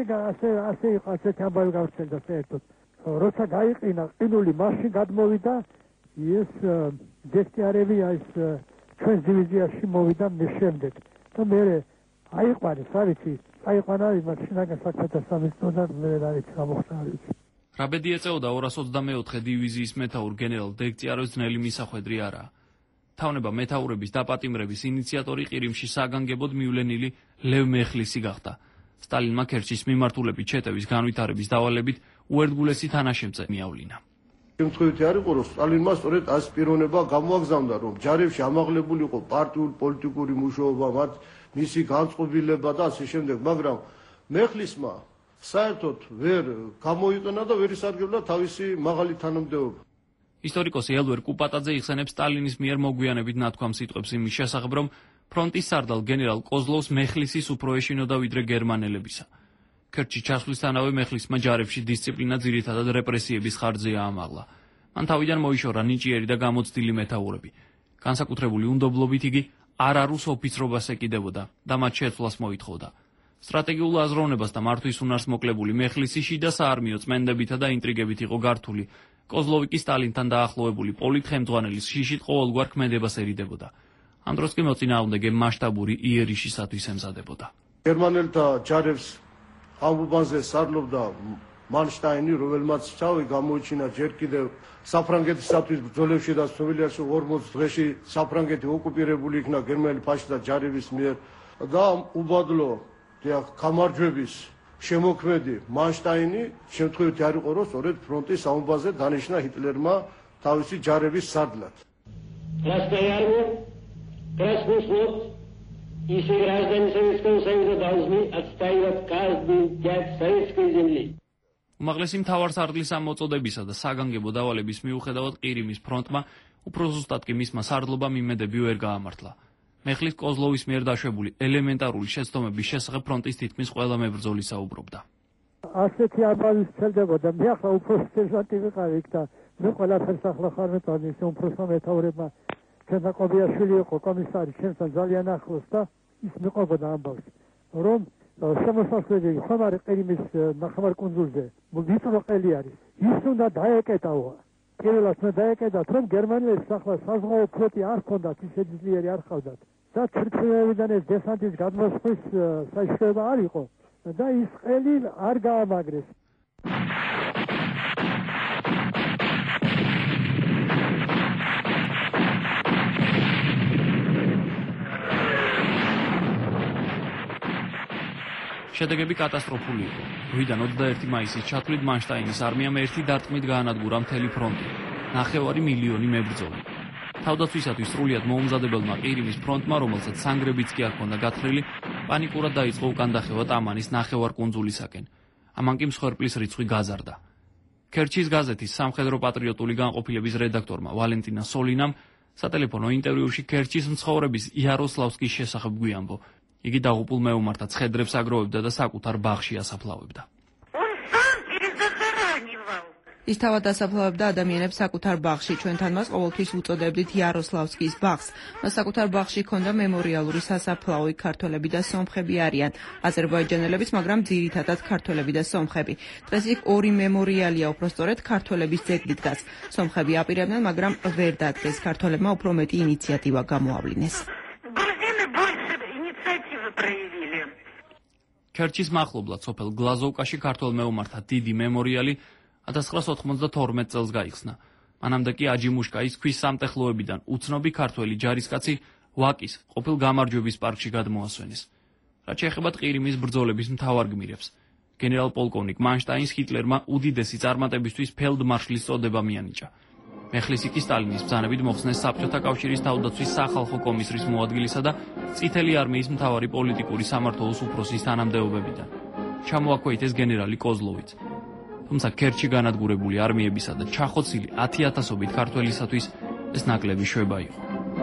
[SPEAKER 18] იყო ასეთი ამბავი გავრცელდა საერთოდ. როცა გაიყინა ყინული, მაშინ გადმოვიდა ეს დექტიარევი ის ჩვენ დივიზიაში მოვიდა მის შემდეგ. და მე აიყვანეს, რა ვიცი, აიყვანა იმას შინაგან საქმეთა სამინისტროდან მე რა ვიცი გამოხდა რა ვიცი.
[SPEAKER 12] რაბედი ეწეოდა 224 დივიზიის მეთაურ გენერალ დექტიარევს ძნელი მისახვედრი არაა. თავნება მეთაურების დაპატიმრების ინიციატორი ყირიმში საგანგებოდ მივლენილი ლევ მეხლისი გახდა. სტალინმა ქერჩის მიმართულებით შეტევის განვითარების დავალებით უერთგულესი თანაშემწე მიავლინა.
[SPEAKER 19] შემთხვევითი არ იყო, რომ სტალინმა სწორედ ეს პიროვნება გამოაგზავნა, რომ ჯარებში ამაღლებული იყო პარტიული პოლიტიკური მუშაობა, მათ მისი განწყობილება და ასე შემდეგ, მაგრამ მეხლისმა საერთოდ ვერ გამოიყენა და ვერ ისარგებლა თავისი მაღალი თანამდებობა.
[SPEAKER 12] ისტორიკოსი ელვერ კუპატაძე იხსენებს სტალინის მიერ მოგვიანებით ნათქვამ სიტყვებს იმის შესახებ, რომ ფრონტის სარდალ გენერალ კოზლოვს მეხლისის უფრო ეშინოდა ვიდრე გერმანელებისა. ქერჩი ჩასვლისთანავე მეხლისმა ჯარებში დისციპლინა ძირითადად რეპრესიების ხარჯზეა ამაღლა. მან თავიდან მოიშორა ნიჭიერი და გამოცდილი მეთაურები. განსაკუთრებული უნდობლობით იგი არარუს ოფიცრობას ეკიდებოდა და მათ შეცვლას მოითხოვდა. სტრატეგიულ აზროვნებას და მართვის უნარს მოკლებული მეხლისი შიდა საარმიო წმენდებითა და ინტრიგებით იყო გართული. კოზლოვი კი სტალინთან დაახლოებული პოლიტხემძღვანელის შიშით ყოველგვარ ქმედებას ერიდებოდა. ამ დროს კი მოწინააღმდეგე მასშტაბური იერიშისათვის ემზადებოდა.
[SPEAKER 19] გერმანელთა ჯარებს ამ უბანზე სარდლობდა მანშტაინი, რომელმაც თავი გამოიჩინა ჯერ კიდევ საფრანგეთისათვის ბრძოლებში და ცნობილია, რომ 40 დღეში საფრანგეთი ოკუპირებული იქნა გერმანელი ფაშისტთა ჯარების მიერ და უბადლო გამარჯვების შემოქმედი მანშტაინი შემთხვევითი არ იყო, რომ სწორედ ფრონტის ამ უბანზე დანიშნა ჰიტლერმა თავისი ჯარების სარდლად.
[SPEAKER 20] Красный флот и все граждане Советского Союза должны отстаивать каждую пять советской земли.
[SPEAKER 12] უმაღლესი მთავარსარდლის ამ მოწოდებისა და საგანგებო დავალების მიუხედავად ყირიმის ფრონტმა უფრო ზუსტად კი მისმა სარდლობამ იმედები ვერ გაამართლა. მეხლის კოზლოვის მიერ დაშვებული ელემენტარული შეცდომების შესახებ ფრონტის თითქმის ყველა მებრძოლი საუბრობდა.
[SPEAKER 18] ასეთი ამბავი ცელდებოდა, მე ახლა უფრო სერჟანტი ვიყავი იქ და მე ყველაფერს ახლა ხარ მეტყვი ისე უფროსმა მეთაურებმა ჩვენთან ყობიაშვილი იყო კომისარი, ჩვენთან ძალიან ახლოს და ის მიყვებოდა ამბავს, რომ შემოსასვლელი ხომარი ყირიმის ნახევარკუნძულზე ვიწრო ყელი არის. ის უნდა დაეკეტაო. პირველად მე დაეკეტათ, რომ გერმანელებს ახლა საზღვაო ფლოტი არ ჰქონდათ, ისეთი ძლიერი არ ჰყავდათ. და თურქებიდან ეს დესანტის გადმოსვლის საშუალება არ იყო და ის ყელი არ გაამაგრეს.
[SPEAKER 12] შედეგები კატასტროფული იყო. 8-დან 21 მაისის ჩათვლით მანშტაინის არმიამ ერთი დარტყმით გაანადგურა მთელი ფრონტი. 9 მილიონი მებრძოლი. თავდაცვისათვის სრულიად მოუმზადებელმა ყირიმის ფრონტმა, რომელსაც სანგრებიც კი არ ჰქონდა გათხრილი, პანიკურად დაიწყო უკანდახევა ტამანის ნახევარკუნძულისაკენ. ამან კი მსხვერპლის რიცხვი გაზარდა. ქერჩის გაზეთის სამხედრო პატრიოტული განყოფილების რედაქტორმა ვალენტინა სოლინამ სატელეფონო ინტერვიუში ქერჩის მცხოვრების იაროსლავსკის შესახებ გვიამბო. იგი დაღუპულ მეომართა ცხედრებს აგროვებდა და საკუთარ ბაღში ასაფლავებდა.
[SPEAKER 8] ის თავად ასაფლავებდა ადამიანებს საკუთარ ბაღში. ჩვენთან მას ყოველთვის უწოდებდით იაროსლავსკის ბაღს. მას საკუთარ ბაღში ჰქონდა მემორიალური სასაფლაო. ქართველები და სომხები არიან. აზერბაიჯანელებიც, მაგრამ ძირითადად ქართველები და სომხები. დღეს იქ ორი მემორიალია, უпростоრედ ქართველების ძეგლი დგას. სომხები აპირებდნენ, მაგრამ ვერ დადგეს. ქართველებმა უფრო მეტი ინიციატივა გამოავლინეს.
[SPEAKER 12] ქერჩის მახლობლად სოფელ გლაზოვკაში ქართველ მეომართა დიდი მემორიალი 1992 წელს გაიხსნა. მანამდე კი აჯიმუშკაის ქვის სამტეხლოებიდან უცნობი ქართველი ჯარისკაცი ვაკის ყოფილ გამარჯვების პარკში გადმოასვენეს. რაც შეეხება ყირიმის ბრძოლების მთავარ გმირებს, გენერალ-პოლკოვნიკ მანშტაინს ჰიტლერმა უდიდესი წარმატებისთვის ფელდმარშლის წოდება მიანიჭა. მეხლისი კი სტალინის ბრძანებით მოხსნეს საბჭოთა კავშირის თავდაცვის სახალხო კომისრის მოადგილისა და წითელი არმიის მთავარი პოლიტიკური სამმართველოს უფროსის თანამდებობებიდან. ჩამოაქვეითეს გენერალი კოზლოვიც. თუმცა ქერჩი განადგურებული არმიებისა და ჩახოცილი 10,000-ობით ქართველისათვის ეს ნაკლები შვება იყო.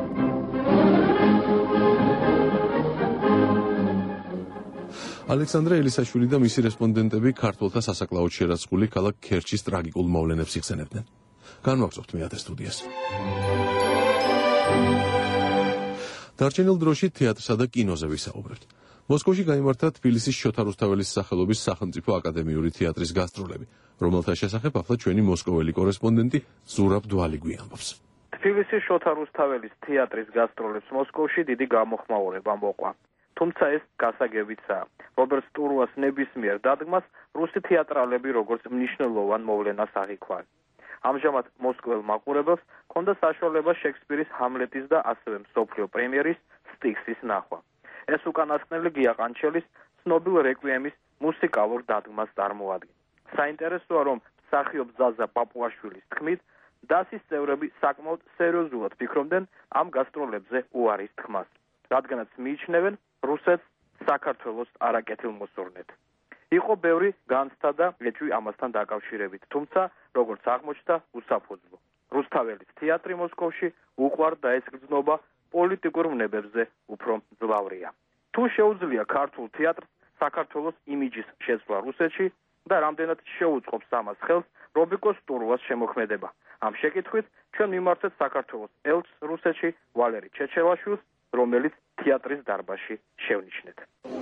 [SPEAKER 1] ალექსანდრე ელისაშვილი და მისი რესპონდენტები ქართველთა სასაკლაოდ შერაცხული ქალაქ ქერჩის ტრაგიკულ მოვლენებს იხსენებდნენ. განვაგრძობთ მეათე სტუდიას. დარჩენილ დროში თეატრსა და კინოზე ვისაუბრებთ. მოსკოვში გაიმართა თბილისის შოთა რუსთაველის სახელობის სახელმწიფო აკადემიური თეატრის გასტროლები, რომელთა შესახებ ახლა ჩვენი მოსკოველი კორესპონდენტი ზურაბ დვალი ამბობს.
[SPEAKER 21] თბილისის შოთა რუსთაველის თეატრის გასტროლებს მოსკოვში დიდი გამოხმაურება მოყვა. თუმცა ეს გასაგებიცაა. რობერტ სტურუას ნებისმიერ დადგმას რუსი თეატრალები როგორც მნიშვნელოვან მოვლენას აღიქვან. ამჟამად მოსკოველ მაყურებელს ჰქონდა საშუალება შექსპირის ჰამლეტის და ასევე მსოფლიო პრემიერის სტიქსის ნახვა. ეს უკანასკნელი გია ყანჩელის ცნობილ რეკვიემის მუსიკალურ დადგმას წარმოადგენს. საინტერესოა, რომ მსახიობ ზაზა პაპუაშვილის თქმით, დასის წევრები საკმაოდ სერიოზულად ფიქრობდნენ ამ გასტროლებზე უარის თქმას, რადგანაც მიიჩნევენ რუსეთს საქართველოს არაკეთილმოსურნედ. იყო ბევრი განცდა და ეჭვი ამასთან დაკავშირებით, თუმცა როგორც აღმოჩნდა უსაფუძვლო. რუსთაველის თეატრი მოსკოვში უყვარ და ეს გრძნობა პოლიტიკურ ვნებებზე უფრო მძლავრია. თუ შეუძლია ქართულ თეატრს საქართველოს იმიჯის შეცვლა რუსეთში და რამდენად შეუწყობს ამას ხელს რობიკო სტურუას შემოქმედება. ამ შეკითხვით ჩვენ მიმართეთ საქართველოს ელჩს რუსეთში ვალერი ჩეჩელაშვილს, რომელიც თეატრის დარბაზში შევნიშნეთ.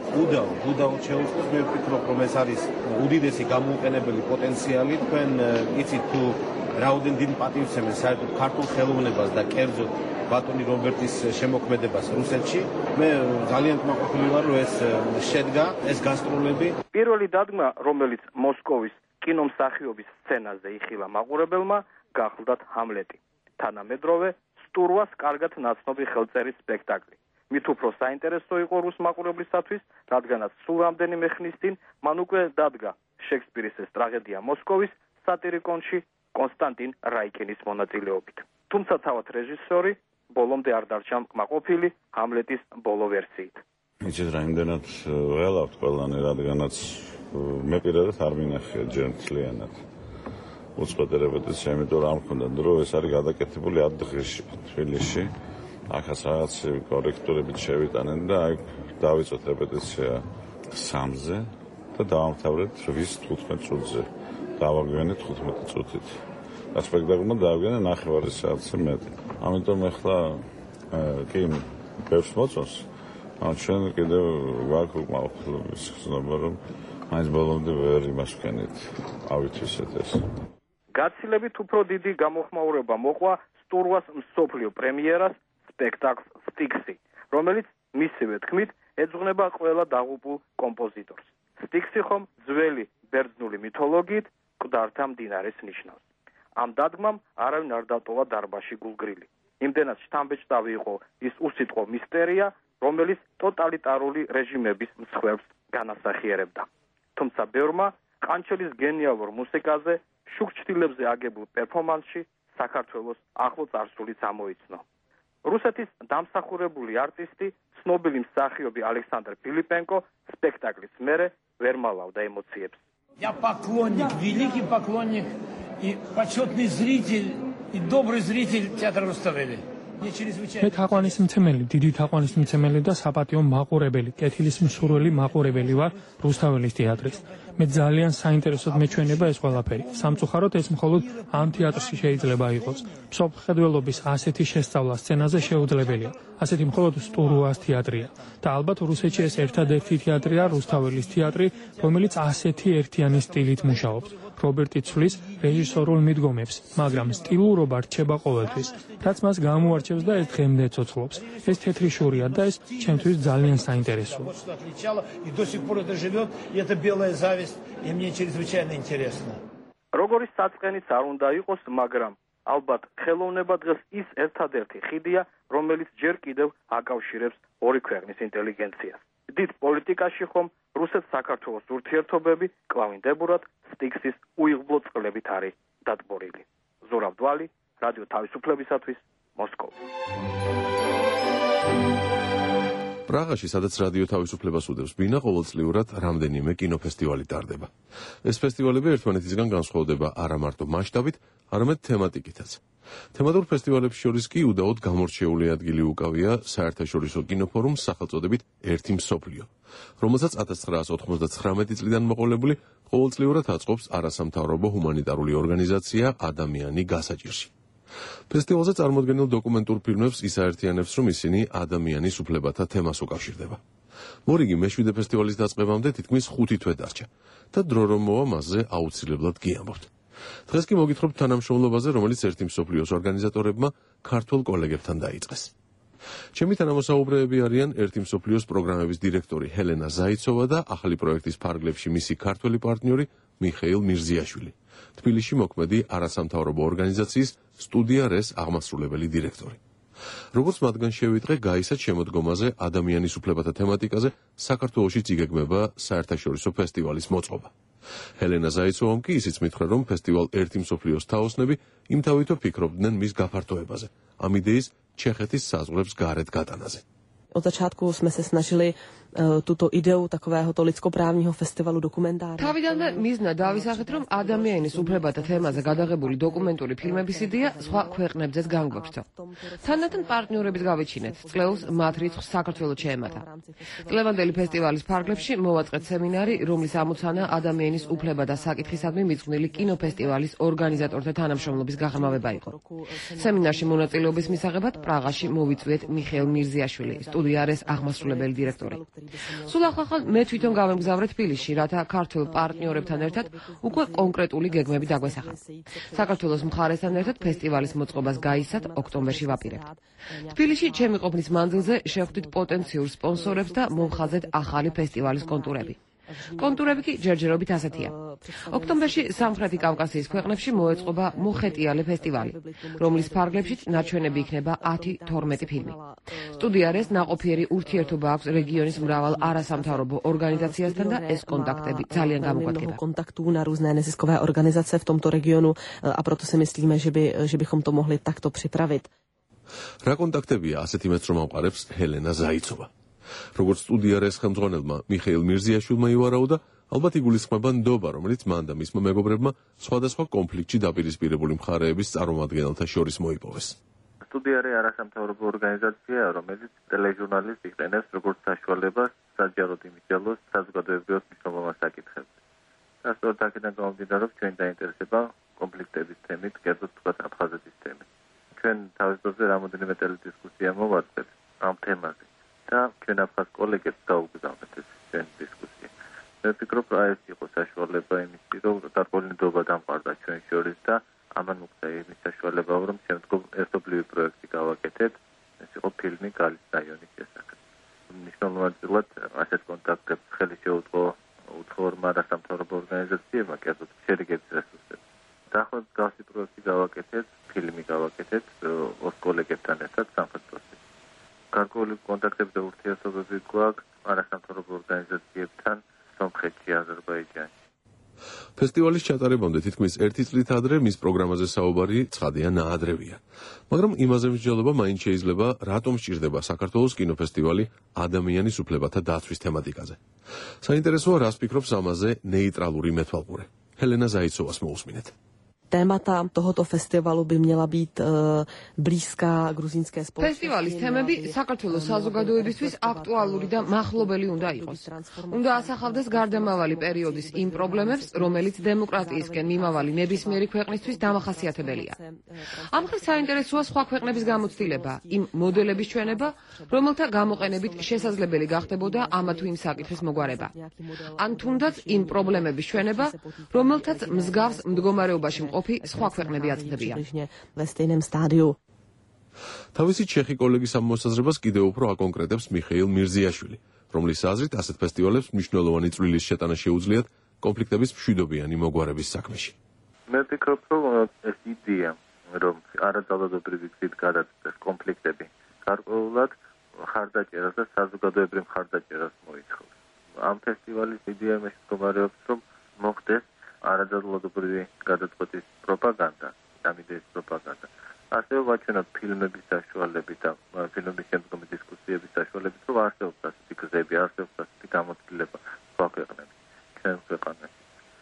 [SPEAKER 22] უდავ შეუწყობს, მე ვფიქრობ, რომ ეს არის უდიდესი გამოუყენებელი პოტენციალი. თქვენ იცით თუ რაოდენ დიდ პატივცემენ საერთოდ ქართულ ხელოვნებას და კერძოდ ბატონი რობერტის შემოქმედებას რუსეთში. მე ძალიან კმაყოფილი ვარ, რომ ეს შედგა, ეს გასტროლები.
[SPEAKER 21] პირველი დადგმა, რომელიც მოსკოვის კინომსახიობის სცენაზე იხილა მაყურებელმა, გახლდათ ჰამლეტი. თანამედროვე სტურუას კარგად ნაცნობი ხელწერის სპექტაკლი. მით უფრო საინტერესო იყო რუს მაყურებლისათვის, რადგანაც სულ რამდენიმე ხნის წინ მან უკვე დადგა შექსპირის ეს ტრაგედია მოსკოვის სატირიკონში კონსტანტინ რაიკინის მონაწილეობით. თუმცა თავად რეჟისორი ბოლომდე არ დარჩა კმაყოფილი ჰამლეტის ბოლო ვერსიით.
[SPEAKER 23] იცით რა იმდენად ველავთ ყველანი, რადგანაც მე პირადად არ მინახია ჯერ მთლიანად უწყოდი რეპეტიცია, იმიტომ რომ არ მქონდა დრო, ეს არის გადაკეთებული ად-დღეში თბილისში. ახაც რაღაც კორექტურებით შევიტანენ და აი დავიწყოთ რეპეტიცია 3-ზე და დავამთავრეთ 15 წუთზე. დავაგვიანეთ 15 წუთით. და სპექტაკლმა დავაგვიანე 9 საათზე მეტი. ამიტომ ახლა კი ბევრს მოწონს. ჩვენ კიდევ გვაქვს უკმაყოფილების ხსნება, რომ მაინც ბოლომდე ვერ იმას ვქენით. ავითვისეთ ეს.
[SPEAKER 21] გაცილებით უფრო დიდი გამოხმაურება მოყვა სტურუას მსოფლიო პრემიერას სპექტაკლს სტიქსი, რომელიც მისივე თქმით ეძღვნება ყველა დაღუპულ კომპოზიტორს. სტიქსი ხომ ძველი ბერძნული მითოლოგიით მკვდართა მდინარეს ნიშნავს. ამ დადგმამ არავინ არ დატოვა დარბაზში გულგრილი. იმდენად შთამბეჭდავი იყო ის უსიტყვო მისტერია, რომელიც ტოტალიტარული რეჟიმების მსხვერპლს განასახიერებდა. თუმცა ბევრმა ყანჩელის გენიალურ მუსიკაზე, შუქჩtildeებზე აგებულ პერფორმანსში საქართველოს ახლო წარსულიც ამოიცნო. რუსეთის დამსახურებული არტისტი, ცნობილი მსახიობი ალექსანდრ ფილიპენკო სპექტაკლის მერე ვერ მალავდა ემოციებს.
[SPEAKER 24] Я поклонник, великий поклонник
[SPEAKER 3] и почетный зритель, и добрый зритель театра Руставели.
[SPEAKER 17] მე თაყვანისმცემელი, დიდი თაყვანისმცემელი და საპატიო მაყურებელი, კეთილის მსურველი მაყურებელი ვარ რუსთაველის თეატრის. მე ძალიან საინტერესოდ მეჩვენება ეს ყველაფერი. სამწუხაროდ ეს მხოლოდ ამ თეატრში შეიძლება იყოს. მსოფლმხედველობის ასეთი შესწავლა სცენაზე შეუძლებელია. ასეთი მხოლოდ სტურუას თეატრია. და ალბათ რუსეთში ეს ერთადერთი თეატრია, რუსთაველის თეატრი, რომელიც ასეთი ერთიანი სტილით მუშაობს. რობერტი ცვლის რეჟისორულ მიდგომებს, მაგრამ სტილურობა რჩება ყოველთვის, რაც მას გამოარჩევს და ეს დღემდე ცოცხლობს. ეს თეთრი შურია და ეს ჩემთვის ძალიან საინტერესოა.
[SPEAKER 21] როგორი საწყენიც არ უნდა იყოს, მაგრამ ალბათ ხელოვნება დღეს ის ერთადერთი ხიდია, რომელიც ჯერ კიდევ აკავშირებს ორი ქვეყნის ინტელიგენციას. დიდ პოლიტიკაში ხომ რუსეთ-საქართველოს ურთიერთობები კლავინდებურად სტიქსის უიღბლო წყლებით არის დატბორილი. ზურაბ დვალი, რადიო თავისუფლებისათვის, მოსკოვი.
[SPEAKER 1] პრაღაში, სადაც რადიო თავისუფლებას უდევს ბინა, ყოველწლიურად რამდენიმე კინოფესტივალი ტარდება. ეს ფესტივალები ერთმანეთისგან განსხვავდება არა მარტო მასშტაბით, არამედ თემატიკითაც. თემატურ ფესტივალებს შორის კი უდაოდ გამორჩეული ადგილი უკავია საერთაშორისო კინოფორუმს სახელწოდებით ერთი მსოფლიო, რომელსაც 1999 წლიდან მოყოლებული ყოველწლიურად აწყობს არასამთავრობო ჰუმანიტარული ორგანიზაცია ადამიანი გასაჭირში. ფესტივალზე წარმოდგენილ დოკუმენტურ ფილმებს ისაერთიანებს, რომ ისინი ადამიანის უფლებათა თემას უკავშირდება. მორიგი მეშვიდე ფესტივალის დაწყებამდე თითქმის 5 თვე დარჩა და დრო რომ მოვა მასზე აუცილებლად გიამბობთ. დღეს კი მოგითხრობთ თანამშრომლობაზე, რომელიც ერთი მსოფლიოს ორგანიზატორებმა ქართველ კოლეგებთან დაიწყეს. ჩემი თანამოსაუბრეები არიან ერთი მსოფლიოს პროგრამების დირექტორი ჰელენა ზაიცოვა და ახალი პროექტის ფარგლებში მისი ქართველი პარტნიორი მიხეილ მირზიაშვილი. თბილისში მოქმედი არასამთავრობო ორგანიზაციის სტუდია რეს აღმასრულებელი დირექტორი. როგორც მათგან შევიტყე, გაისაც შემოდგომაზე ადამიანის უფლებათა თემატიკაზე საქართველოშიც იგეგმება საერთაშორისო ფესტივალის მოწყობა. ჰელენა ზაიცოვამ კი ისიც მითხრა, რომ ფესტივალ ერთი მსოფლიოს თაოსნები იმთავითო фикробდნენ მის გაფართოებაზე, ამ იდეის ჩეხეთის საზღვრებს გარეთ გატანაზე.
[SPEAKER 4] Od začátku jsme se snažili tuto ideu takovéhoto lidskoprávního festivalu dokumentárního.
[SPEAKER 5] თავიდანვე მიზნა დავისახეთ, რომ ადამიანის უფლებათა თემაზე გადაღებული დოკუმენტური ფილმების იდეა სხვა ქვეყნებზეც განგვეფრთხა. თანდათან პარტნიორების გავიჩინეთ. წლეულს მათ რიცხვს საქართველოს შეემატა. წლევანდელი ფესტივალის ფარგლებში მოვაწყეთ სემინარი, რომლის ამოცანა ადამიანის უფლება და საკითხისადმი მიძღვნილი კინოფესტივალის ორგანიზატორთა თანამშრომლობის გაღრმავება იყო. სემინარში მონაწილეობის მისაღებად პრაღაში მოვიწვიეთ მიხეილ მირზიაშვილი, სტუდიარეს აღმასრულებელი დირექტორი. სულ ახალ მე თვითონ გავემგზავრე თბილისში, რათა ქართულ პარტნიორებთან ერთად უკვე კონკრეტული გეგმები დაგვესახა. საქართველოს მხარესთან ერთად ფესტივალის მოწყობას გაიცად ოქტომბერში ვაპირებთ. თბილისში ჩემი ყოფნის მანძილზე შევხვდით პოტენციურ სპონსორებს და მოვხაზეთ ახალი ფესტივალის კონტურები. კონტურები კი ჯერჯერობით ასეთია. ოქტომბერში სამხრეთი კავკასიის ქვეყნებში მოეწყობა მოხეტიალე ფესტივალი, რომლის ფარგლებშიც ნაჩვენები იქნება 10-12 ფილმი. სტუდიარეს ნაყოფიერი ურთიერთობა აქვს რეგიონის მრავალ არასამთავრობო ორგანიზაციასთან და ეს კონტაქტები ძალიან გამოგვადგება.
[SPEAKER 4] Kontaktů na různé neziskové organizace v tomto regionu a proto si myslíme, že bychom to mohli takto připravit.
[SPEAKER 1] რა კონტაქტებია ასეთი მეც რომ ამყარებს ჰელენა ზაიცოვა. როგორც სტუდიარეს ხელმძღვანელმა მიხეილ მირზიაშვილმა ივარაუდა, ალბათ იგულისხმება ნდობა, რომელიც მან და მისმა მეგობრებმა სხვადასხვა კონფლიქტში დაპირისპირებული მხარეების წარმომადგენელთა შორის მოიპოვეს.
[SPEAKER 21] სტუდიარე არასამთავრობო ორგანიზაცია, რომელიც ტელეჟურნალისტს იყენებს როგორც საშუალებას საჯაროდ იმისჯელოს საზოგადოებრივ მნიშვნელოვან საკითხებზე. და სწორედ აქედან გამომდინარეობს ჩვენი დაინტერესება კონფლიქტების თემით, კერძოდ თქვათ აფხაზეთის თემით. ჩვენ თავისუფლზე რამოდენიმე ტელედისკუსია მოვაწყეთ ამ თემაზე. და ჩვენ აფხაზ კოლეგებს დაუგზავნეთ ეს ჩვენი დისკუსია. მე ვფიქრობ, რომ ეს იყო საშუალება იმისი, რომ დარბოლინდობა დამყარდა ჩვენ შორის და ამან მოხდა იმის საშუალება, რომ შემდგომ ერთობლივი პროექტი გავაკეთეთ, ეს იყო ფილმი გალის რაიონის შესახებ. მნიშვნელოვნად ასეთ კონტაქტებს ხელი შეუწყო უცხოურმა არასამთავრობო ორგანიზაციებმა, კერძოდ შერიგების რესურსებს. დაახლოებით გავსი პროექტი გავაკეთეთ, ფილმი გავაკეთეთ ორ კოლეგებთან ერთად სამხედროში. გარკვეული კონტაქტები და ურთიერთობები გვაქვს არასამთავრობო ორგანიზაციებთან სომხეთში, აზერბაიჯანში.
[SPEAKER 1] ფესტივალის ჩატარებამდე თითქმის 1 წლით ადრე მის პროგრამაზე საუბარი ცხადია ნაადრევია. მაგრამ იმაზე მსჯელობა მაინც შეიძლება, რატომ სჭირდება საქართველოს კინოფესტივალი ადამიანის უფლებათა დაცვის თემატიკაზე. საინტერესოა, რას ფიქრობს ამაზე ნეიტრალური მეთვალყურე. ჰელენა ზაიცოვას მოусმინეთ.
[SPEAKER 4] témata tohoto festivalu by měla být blízká gruzínské společnosti.
[SPEAKER 5] Festivalis თემები საქართველოს საზოგადოებისთვის აქტუალური და მახლობელი უნდა იყოს. უნდა ასახავდეს გარდამავალი პერიოდის იმ პრობლემებს, რომელიც დემოკრატიისკენ მიმავალი ნებისმიერი ქვეყნისთვის დამახასიათებელია. ამ ხრივ საინტერესოა სხვა ქვეყნების გამოცდილება, იმ მოდელების ჩვენება, რომელთა გამოყენებით შესაძლებელი გახდებოდა ამა თუ იმ საკითხის მოგვარება. ან თუნდაც იმ პრობლემების ჩვენება, რომელთაც მსგავს მდგომარეობაში მყოფი სხვა ქვეყნები აწვდებიან.
[SPEAKER 1] თავისი ჩეხი კოლეგის ამ მოსაზრებას კიდევ უფრო აკონკრეტებს მიხეილ მირზიაშვილი, რომლის აზრით ასეთ ფესტივალებს მნიშვნელოვანი წვლილის შეტანა შეუძლიათ კონფლიქტების მშვიდობიანი მოგვარების საქმეში.
[SPEAKER 21] მე ვფიქრობ, რომ ეს იდეა, რომ არაძალადობრივი გზით გადაწყვეტეს კონფლიქტები, გარკვეულად ხარდაჭერას და საზოგადოებრივ ხარდაჭერას მოითხოვს. ამ ფესტივალის იდეა იმაში მდგომარეობს, რომ მოხდეს არაძალადობრივი გადაწყვეტის პროპაგანდა, ამ იდეის პროპაგანდა. ასევე ვაჩვენოთ ფილმების საშუალებით და ფილმების შემდგომი დისკუსიების საშუალებით, რომ არსებობს ასეთი გზები, არსებობს ასეთი გამოცდილება სხვა ქვეყნებში, ჩვენ ქვეყანაში.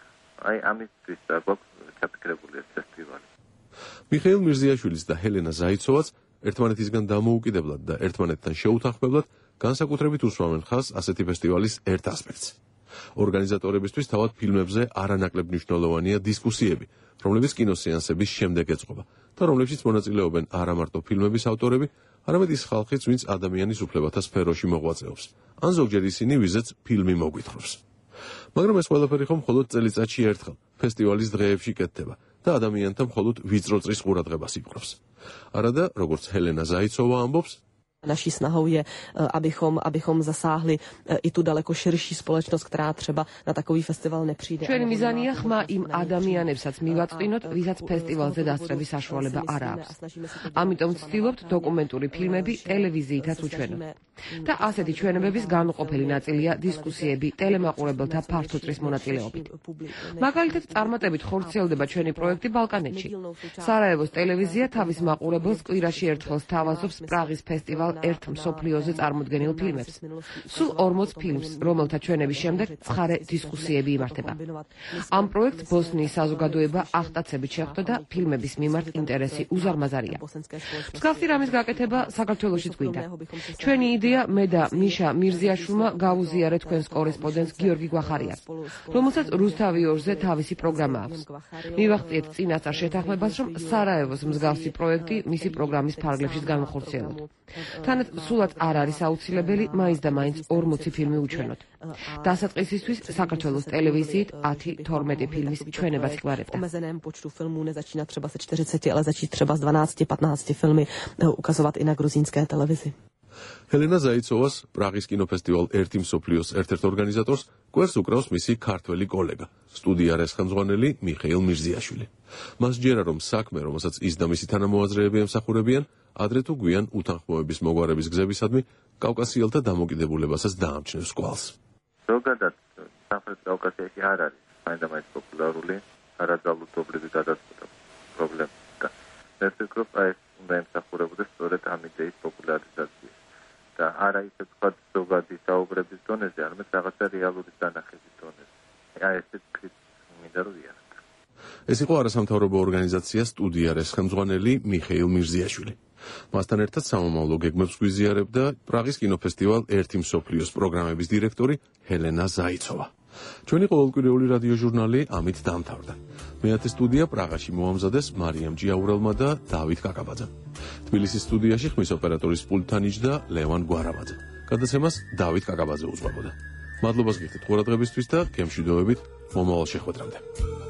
[SPEAKER 21] აი ამისთვის გვაქვს ჩაფიქრებული ეს ფესტივალი.
[SPEAKER 1] მიხეილ მირზიაშვილის და ჰელენა ზაიცოვაც ერთმანეთისგან დამოუკიდებლად და ერთმანეთთან შეუთანხმებლად განსაკუთრებით უსვამენ ხაზს ასეთი ფესტივალის ერთ ასპექტს. ორგანიზატორებისთვის თავად ფილმებზე არანაკლებ მნიშვნელოვანია დისკუსიები, რომლებიც კინოსეანსების შემდეგ ეწყობა და რომლებშიც მონაწილეობენ არა მარტო ფილმების ავტორები, არამედ ის ხალხიც, ვინც ადამიანის უფლებათა სფეროში მოღვაწეობს, ან ზოგჯერ ისინი, ვიზეც ფილმი მოგვითხრობს. მაგრამ ეს ყველაფერი ხომ მხოლოდ წელიწადში ერთხელ ფესტივალის დღეებში კეთდება და ადამიანთა მხოლოდ ვიწრო წრის ყურადღებას იპყრობს. არადა, როგორც ჰელენა ზაიცოვა ამბობს,
[SPEAKER 4] Naší snahou je, abychom zasáhli i tu daleko širší společnost, která třeba na takový festival nepřijde.
[SPEAKER 5] Ჩვენი მიზანია ხმა იმ ადამიანებსაც მივაწვინოთ, ვისაც ფესტივალზე დასწრების საშუალება არ აქვს. ამიტომ ვცდილობთ დოკუმენტური ფილმები ტელევიზიითაც უჩვენოთ. და ასეთი ჩვენებების განუყოფელი ნაწილია დისკუსიები ტელემაყურებელთა ფართო-წრის მონაწილეობით. მაგალითად, წარმატებით ხორციელდება ჩვენი პროექტი ბალკანეთში. სარაევოს ტელევიზია თავის მაყურებელს კვირაში ერთხელ სთავაზობს პრაღის ფესტივალ ერთ მსოფლიოზე წარმოდგენილ ფილმებს. სულ 40 ფილმს, რომელთა ჩვენების შემდეგ ცხარე დისკუსიები იმართება. ამ პროექტს ბოსნიის საზოგადოება ახტაცებით შეხვდა და ფილმების მიმართ ინტერესი უზარმაზარია. მსგავსი რამის გაკეთება საქართველოშიც გვინდა. ჩვენი იდეა მე და მიშა მირზიაშვილმა გავუზიარეთ თქვენს კორესპონდენტს გიორგი გვახარიას, რომელსაც რუსთავიორზე თავისი პროგრამა აქვს. მივახციეთ წინასწარ შეთანხმებას, რომ სარაევოს მსგავსი პროექტი მისი პროგრამის ფარგლებშიც განვახორციელოთ. თანაც სულაც არ არის აუცილებელი მაინც და მაინც 40 ფილმი უჩვენოთ. დასაწყისისთვის საქართველოს ტელევიზიით 10-12 ფილმის ჩვენებაც იხმარებდა.
[SPEAKER 4] Omezeném počtu filmů nezačínat třeba se 40, ale začít třeba s 12-15 filmy ukazovat i na gruzínské televizi.
[SPEAKER 1] ჰელენა ზაიცოვას პრაღის კინოფესტივალ ერთი მსოფლიოს ერთ-ერთ ორგანიზატორს გვერდს უკრავს მისი ქართველი კოლეგა, სტუდიარეს ხელმძღვანელი მიხეილ მირზიაშვილი. მას ჯერა რომ საქმე, რომელსაც ის და მისი თანამოაზრეები ემსახურებიან, ადრე თუ გვიან უთანხმოების მოგვარების გზებისადმი კავკასიელთა დამოკიდებულებასაც დაამჩნევს კვალს.
[SPEAKER 21] ზოგადად სამხრეთ კავკასიაში არ არის მაინდა-მაინც პოპულარული არაძალადობრივი გადაწყვეტა პრობლემა. მე ვფიქრობ, აი ეს უნდა ემსახურებოდეს სწორედ ამ იდეის პოპულარიზაცია. და არა ისე თქვა ზოგადი საუბრების დონეზე, არამედ რაღაცა რეალური დანახების დონეზე. აი ესეც მინდა რომ ვიაროთ.
[SPEAKER 1] ეს იყო არასამთავრობო ორგანიზაცია სტუდიარეს ხელმძღვანელი მიხეილ მირზიაშვილი. მასთან ერთად სამომავლო გეგმებს გვიზიარებდა პრაღის კინოფესტივალ ერთი მსოფლიოს პროგრამების დირექტორი ჰელენა ზაიცოვა. ჩვენი ყოველკვირეული რადიო ჟურნალი ამით დამთავრდა. მეათე სტუდია პრაღაში მოამზადეს მარიამ ჯიაურელმა და დავით კაკაბაძემ. თბილისის სტუდიაში ხმის ოპერატორის პულტთან იჯდა ლევან გვარავაძე. გადაცემას დავით კაკაბაძე უძღვებოდა. მადლობას გიხდით ყურადღებისთვის და გემშვიდობებით მომავალ შეხვედრამდე.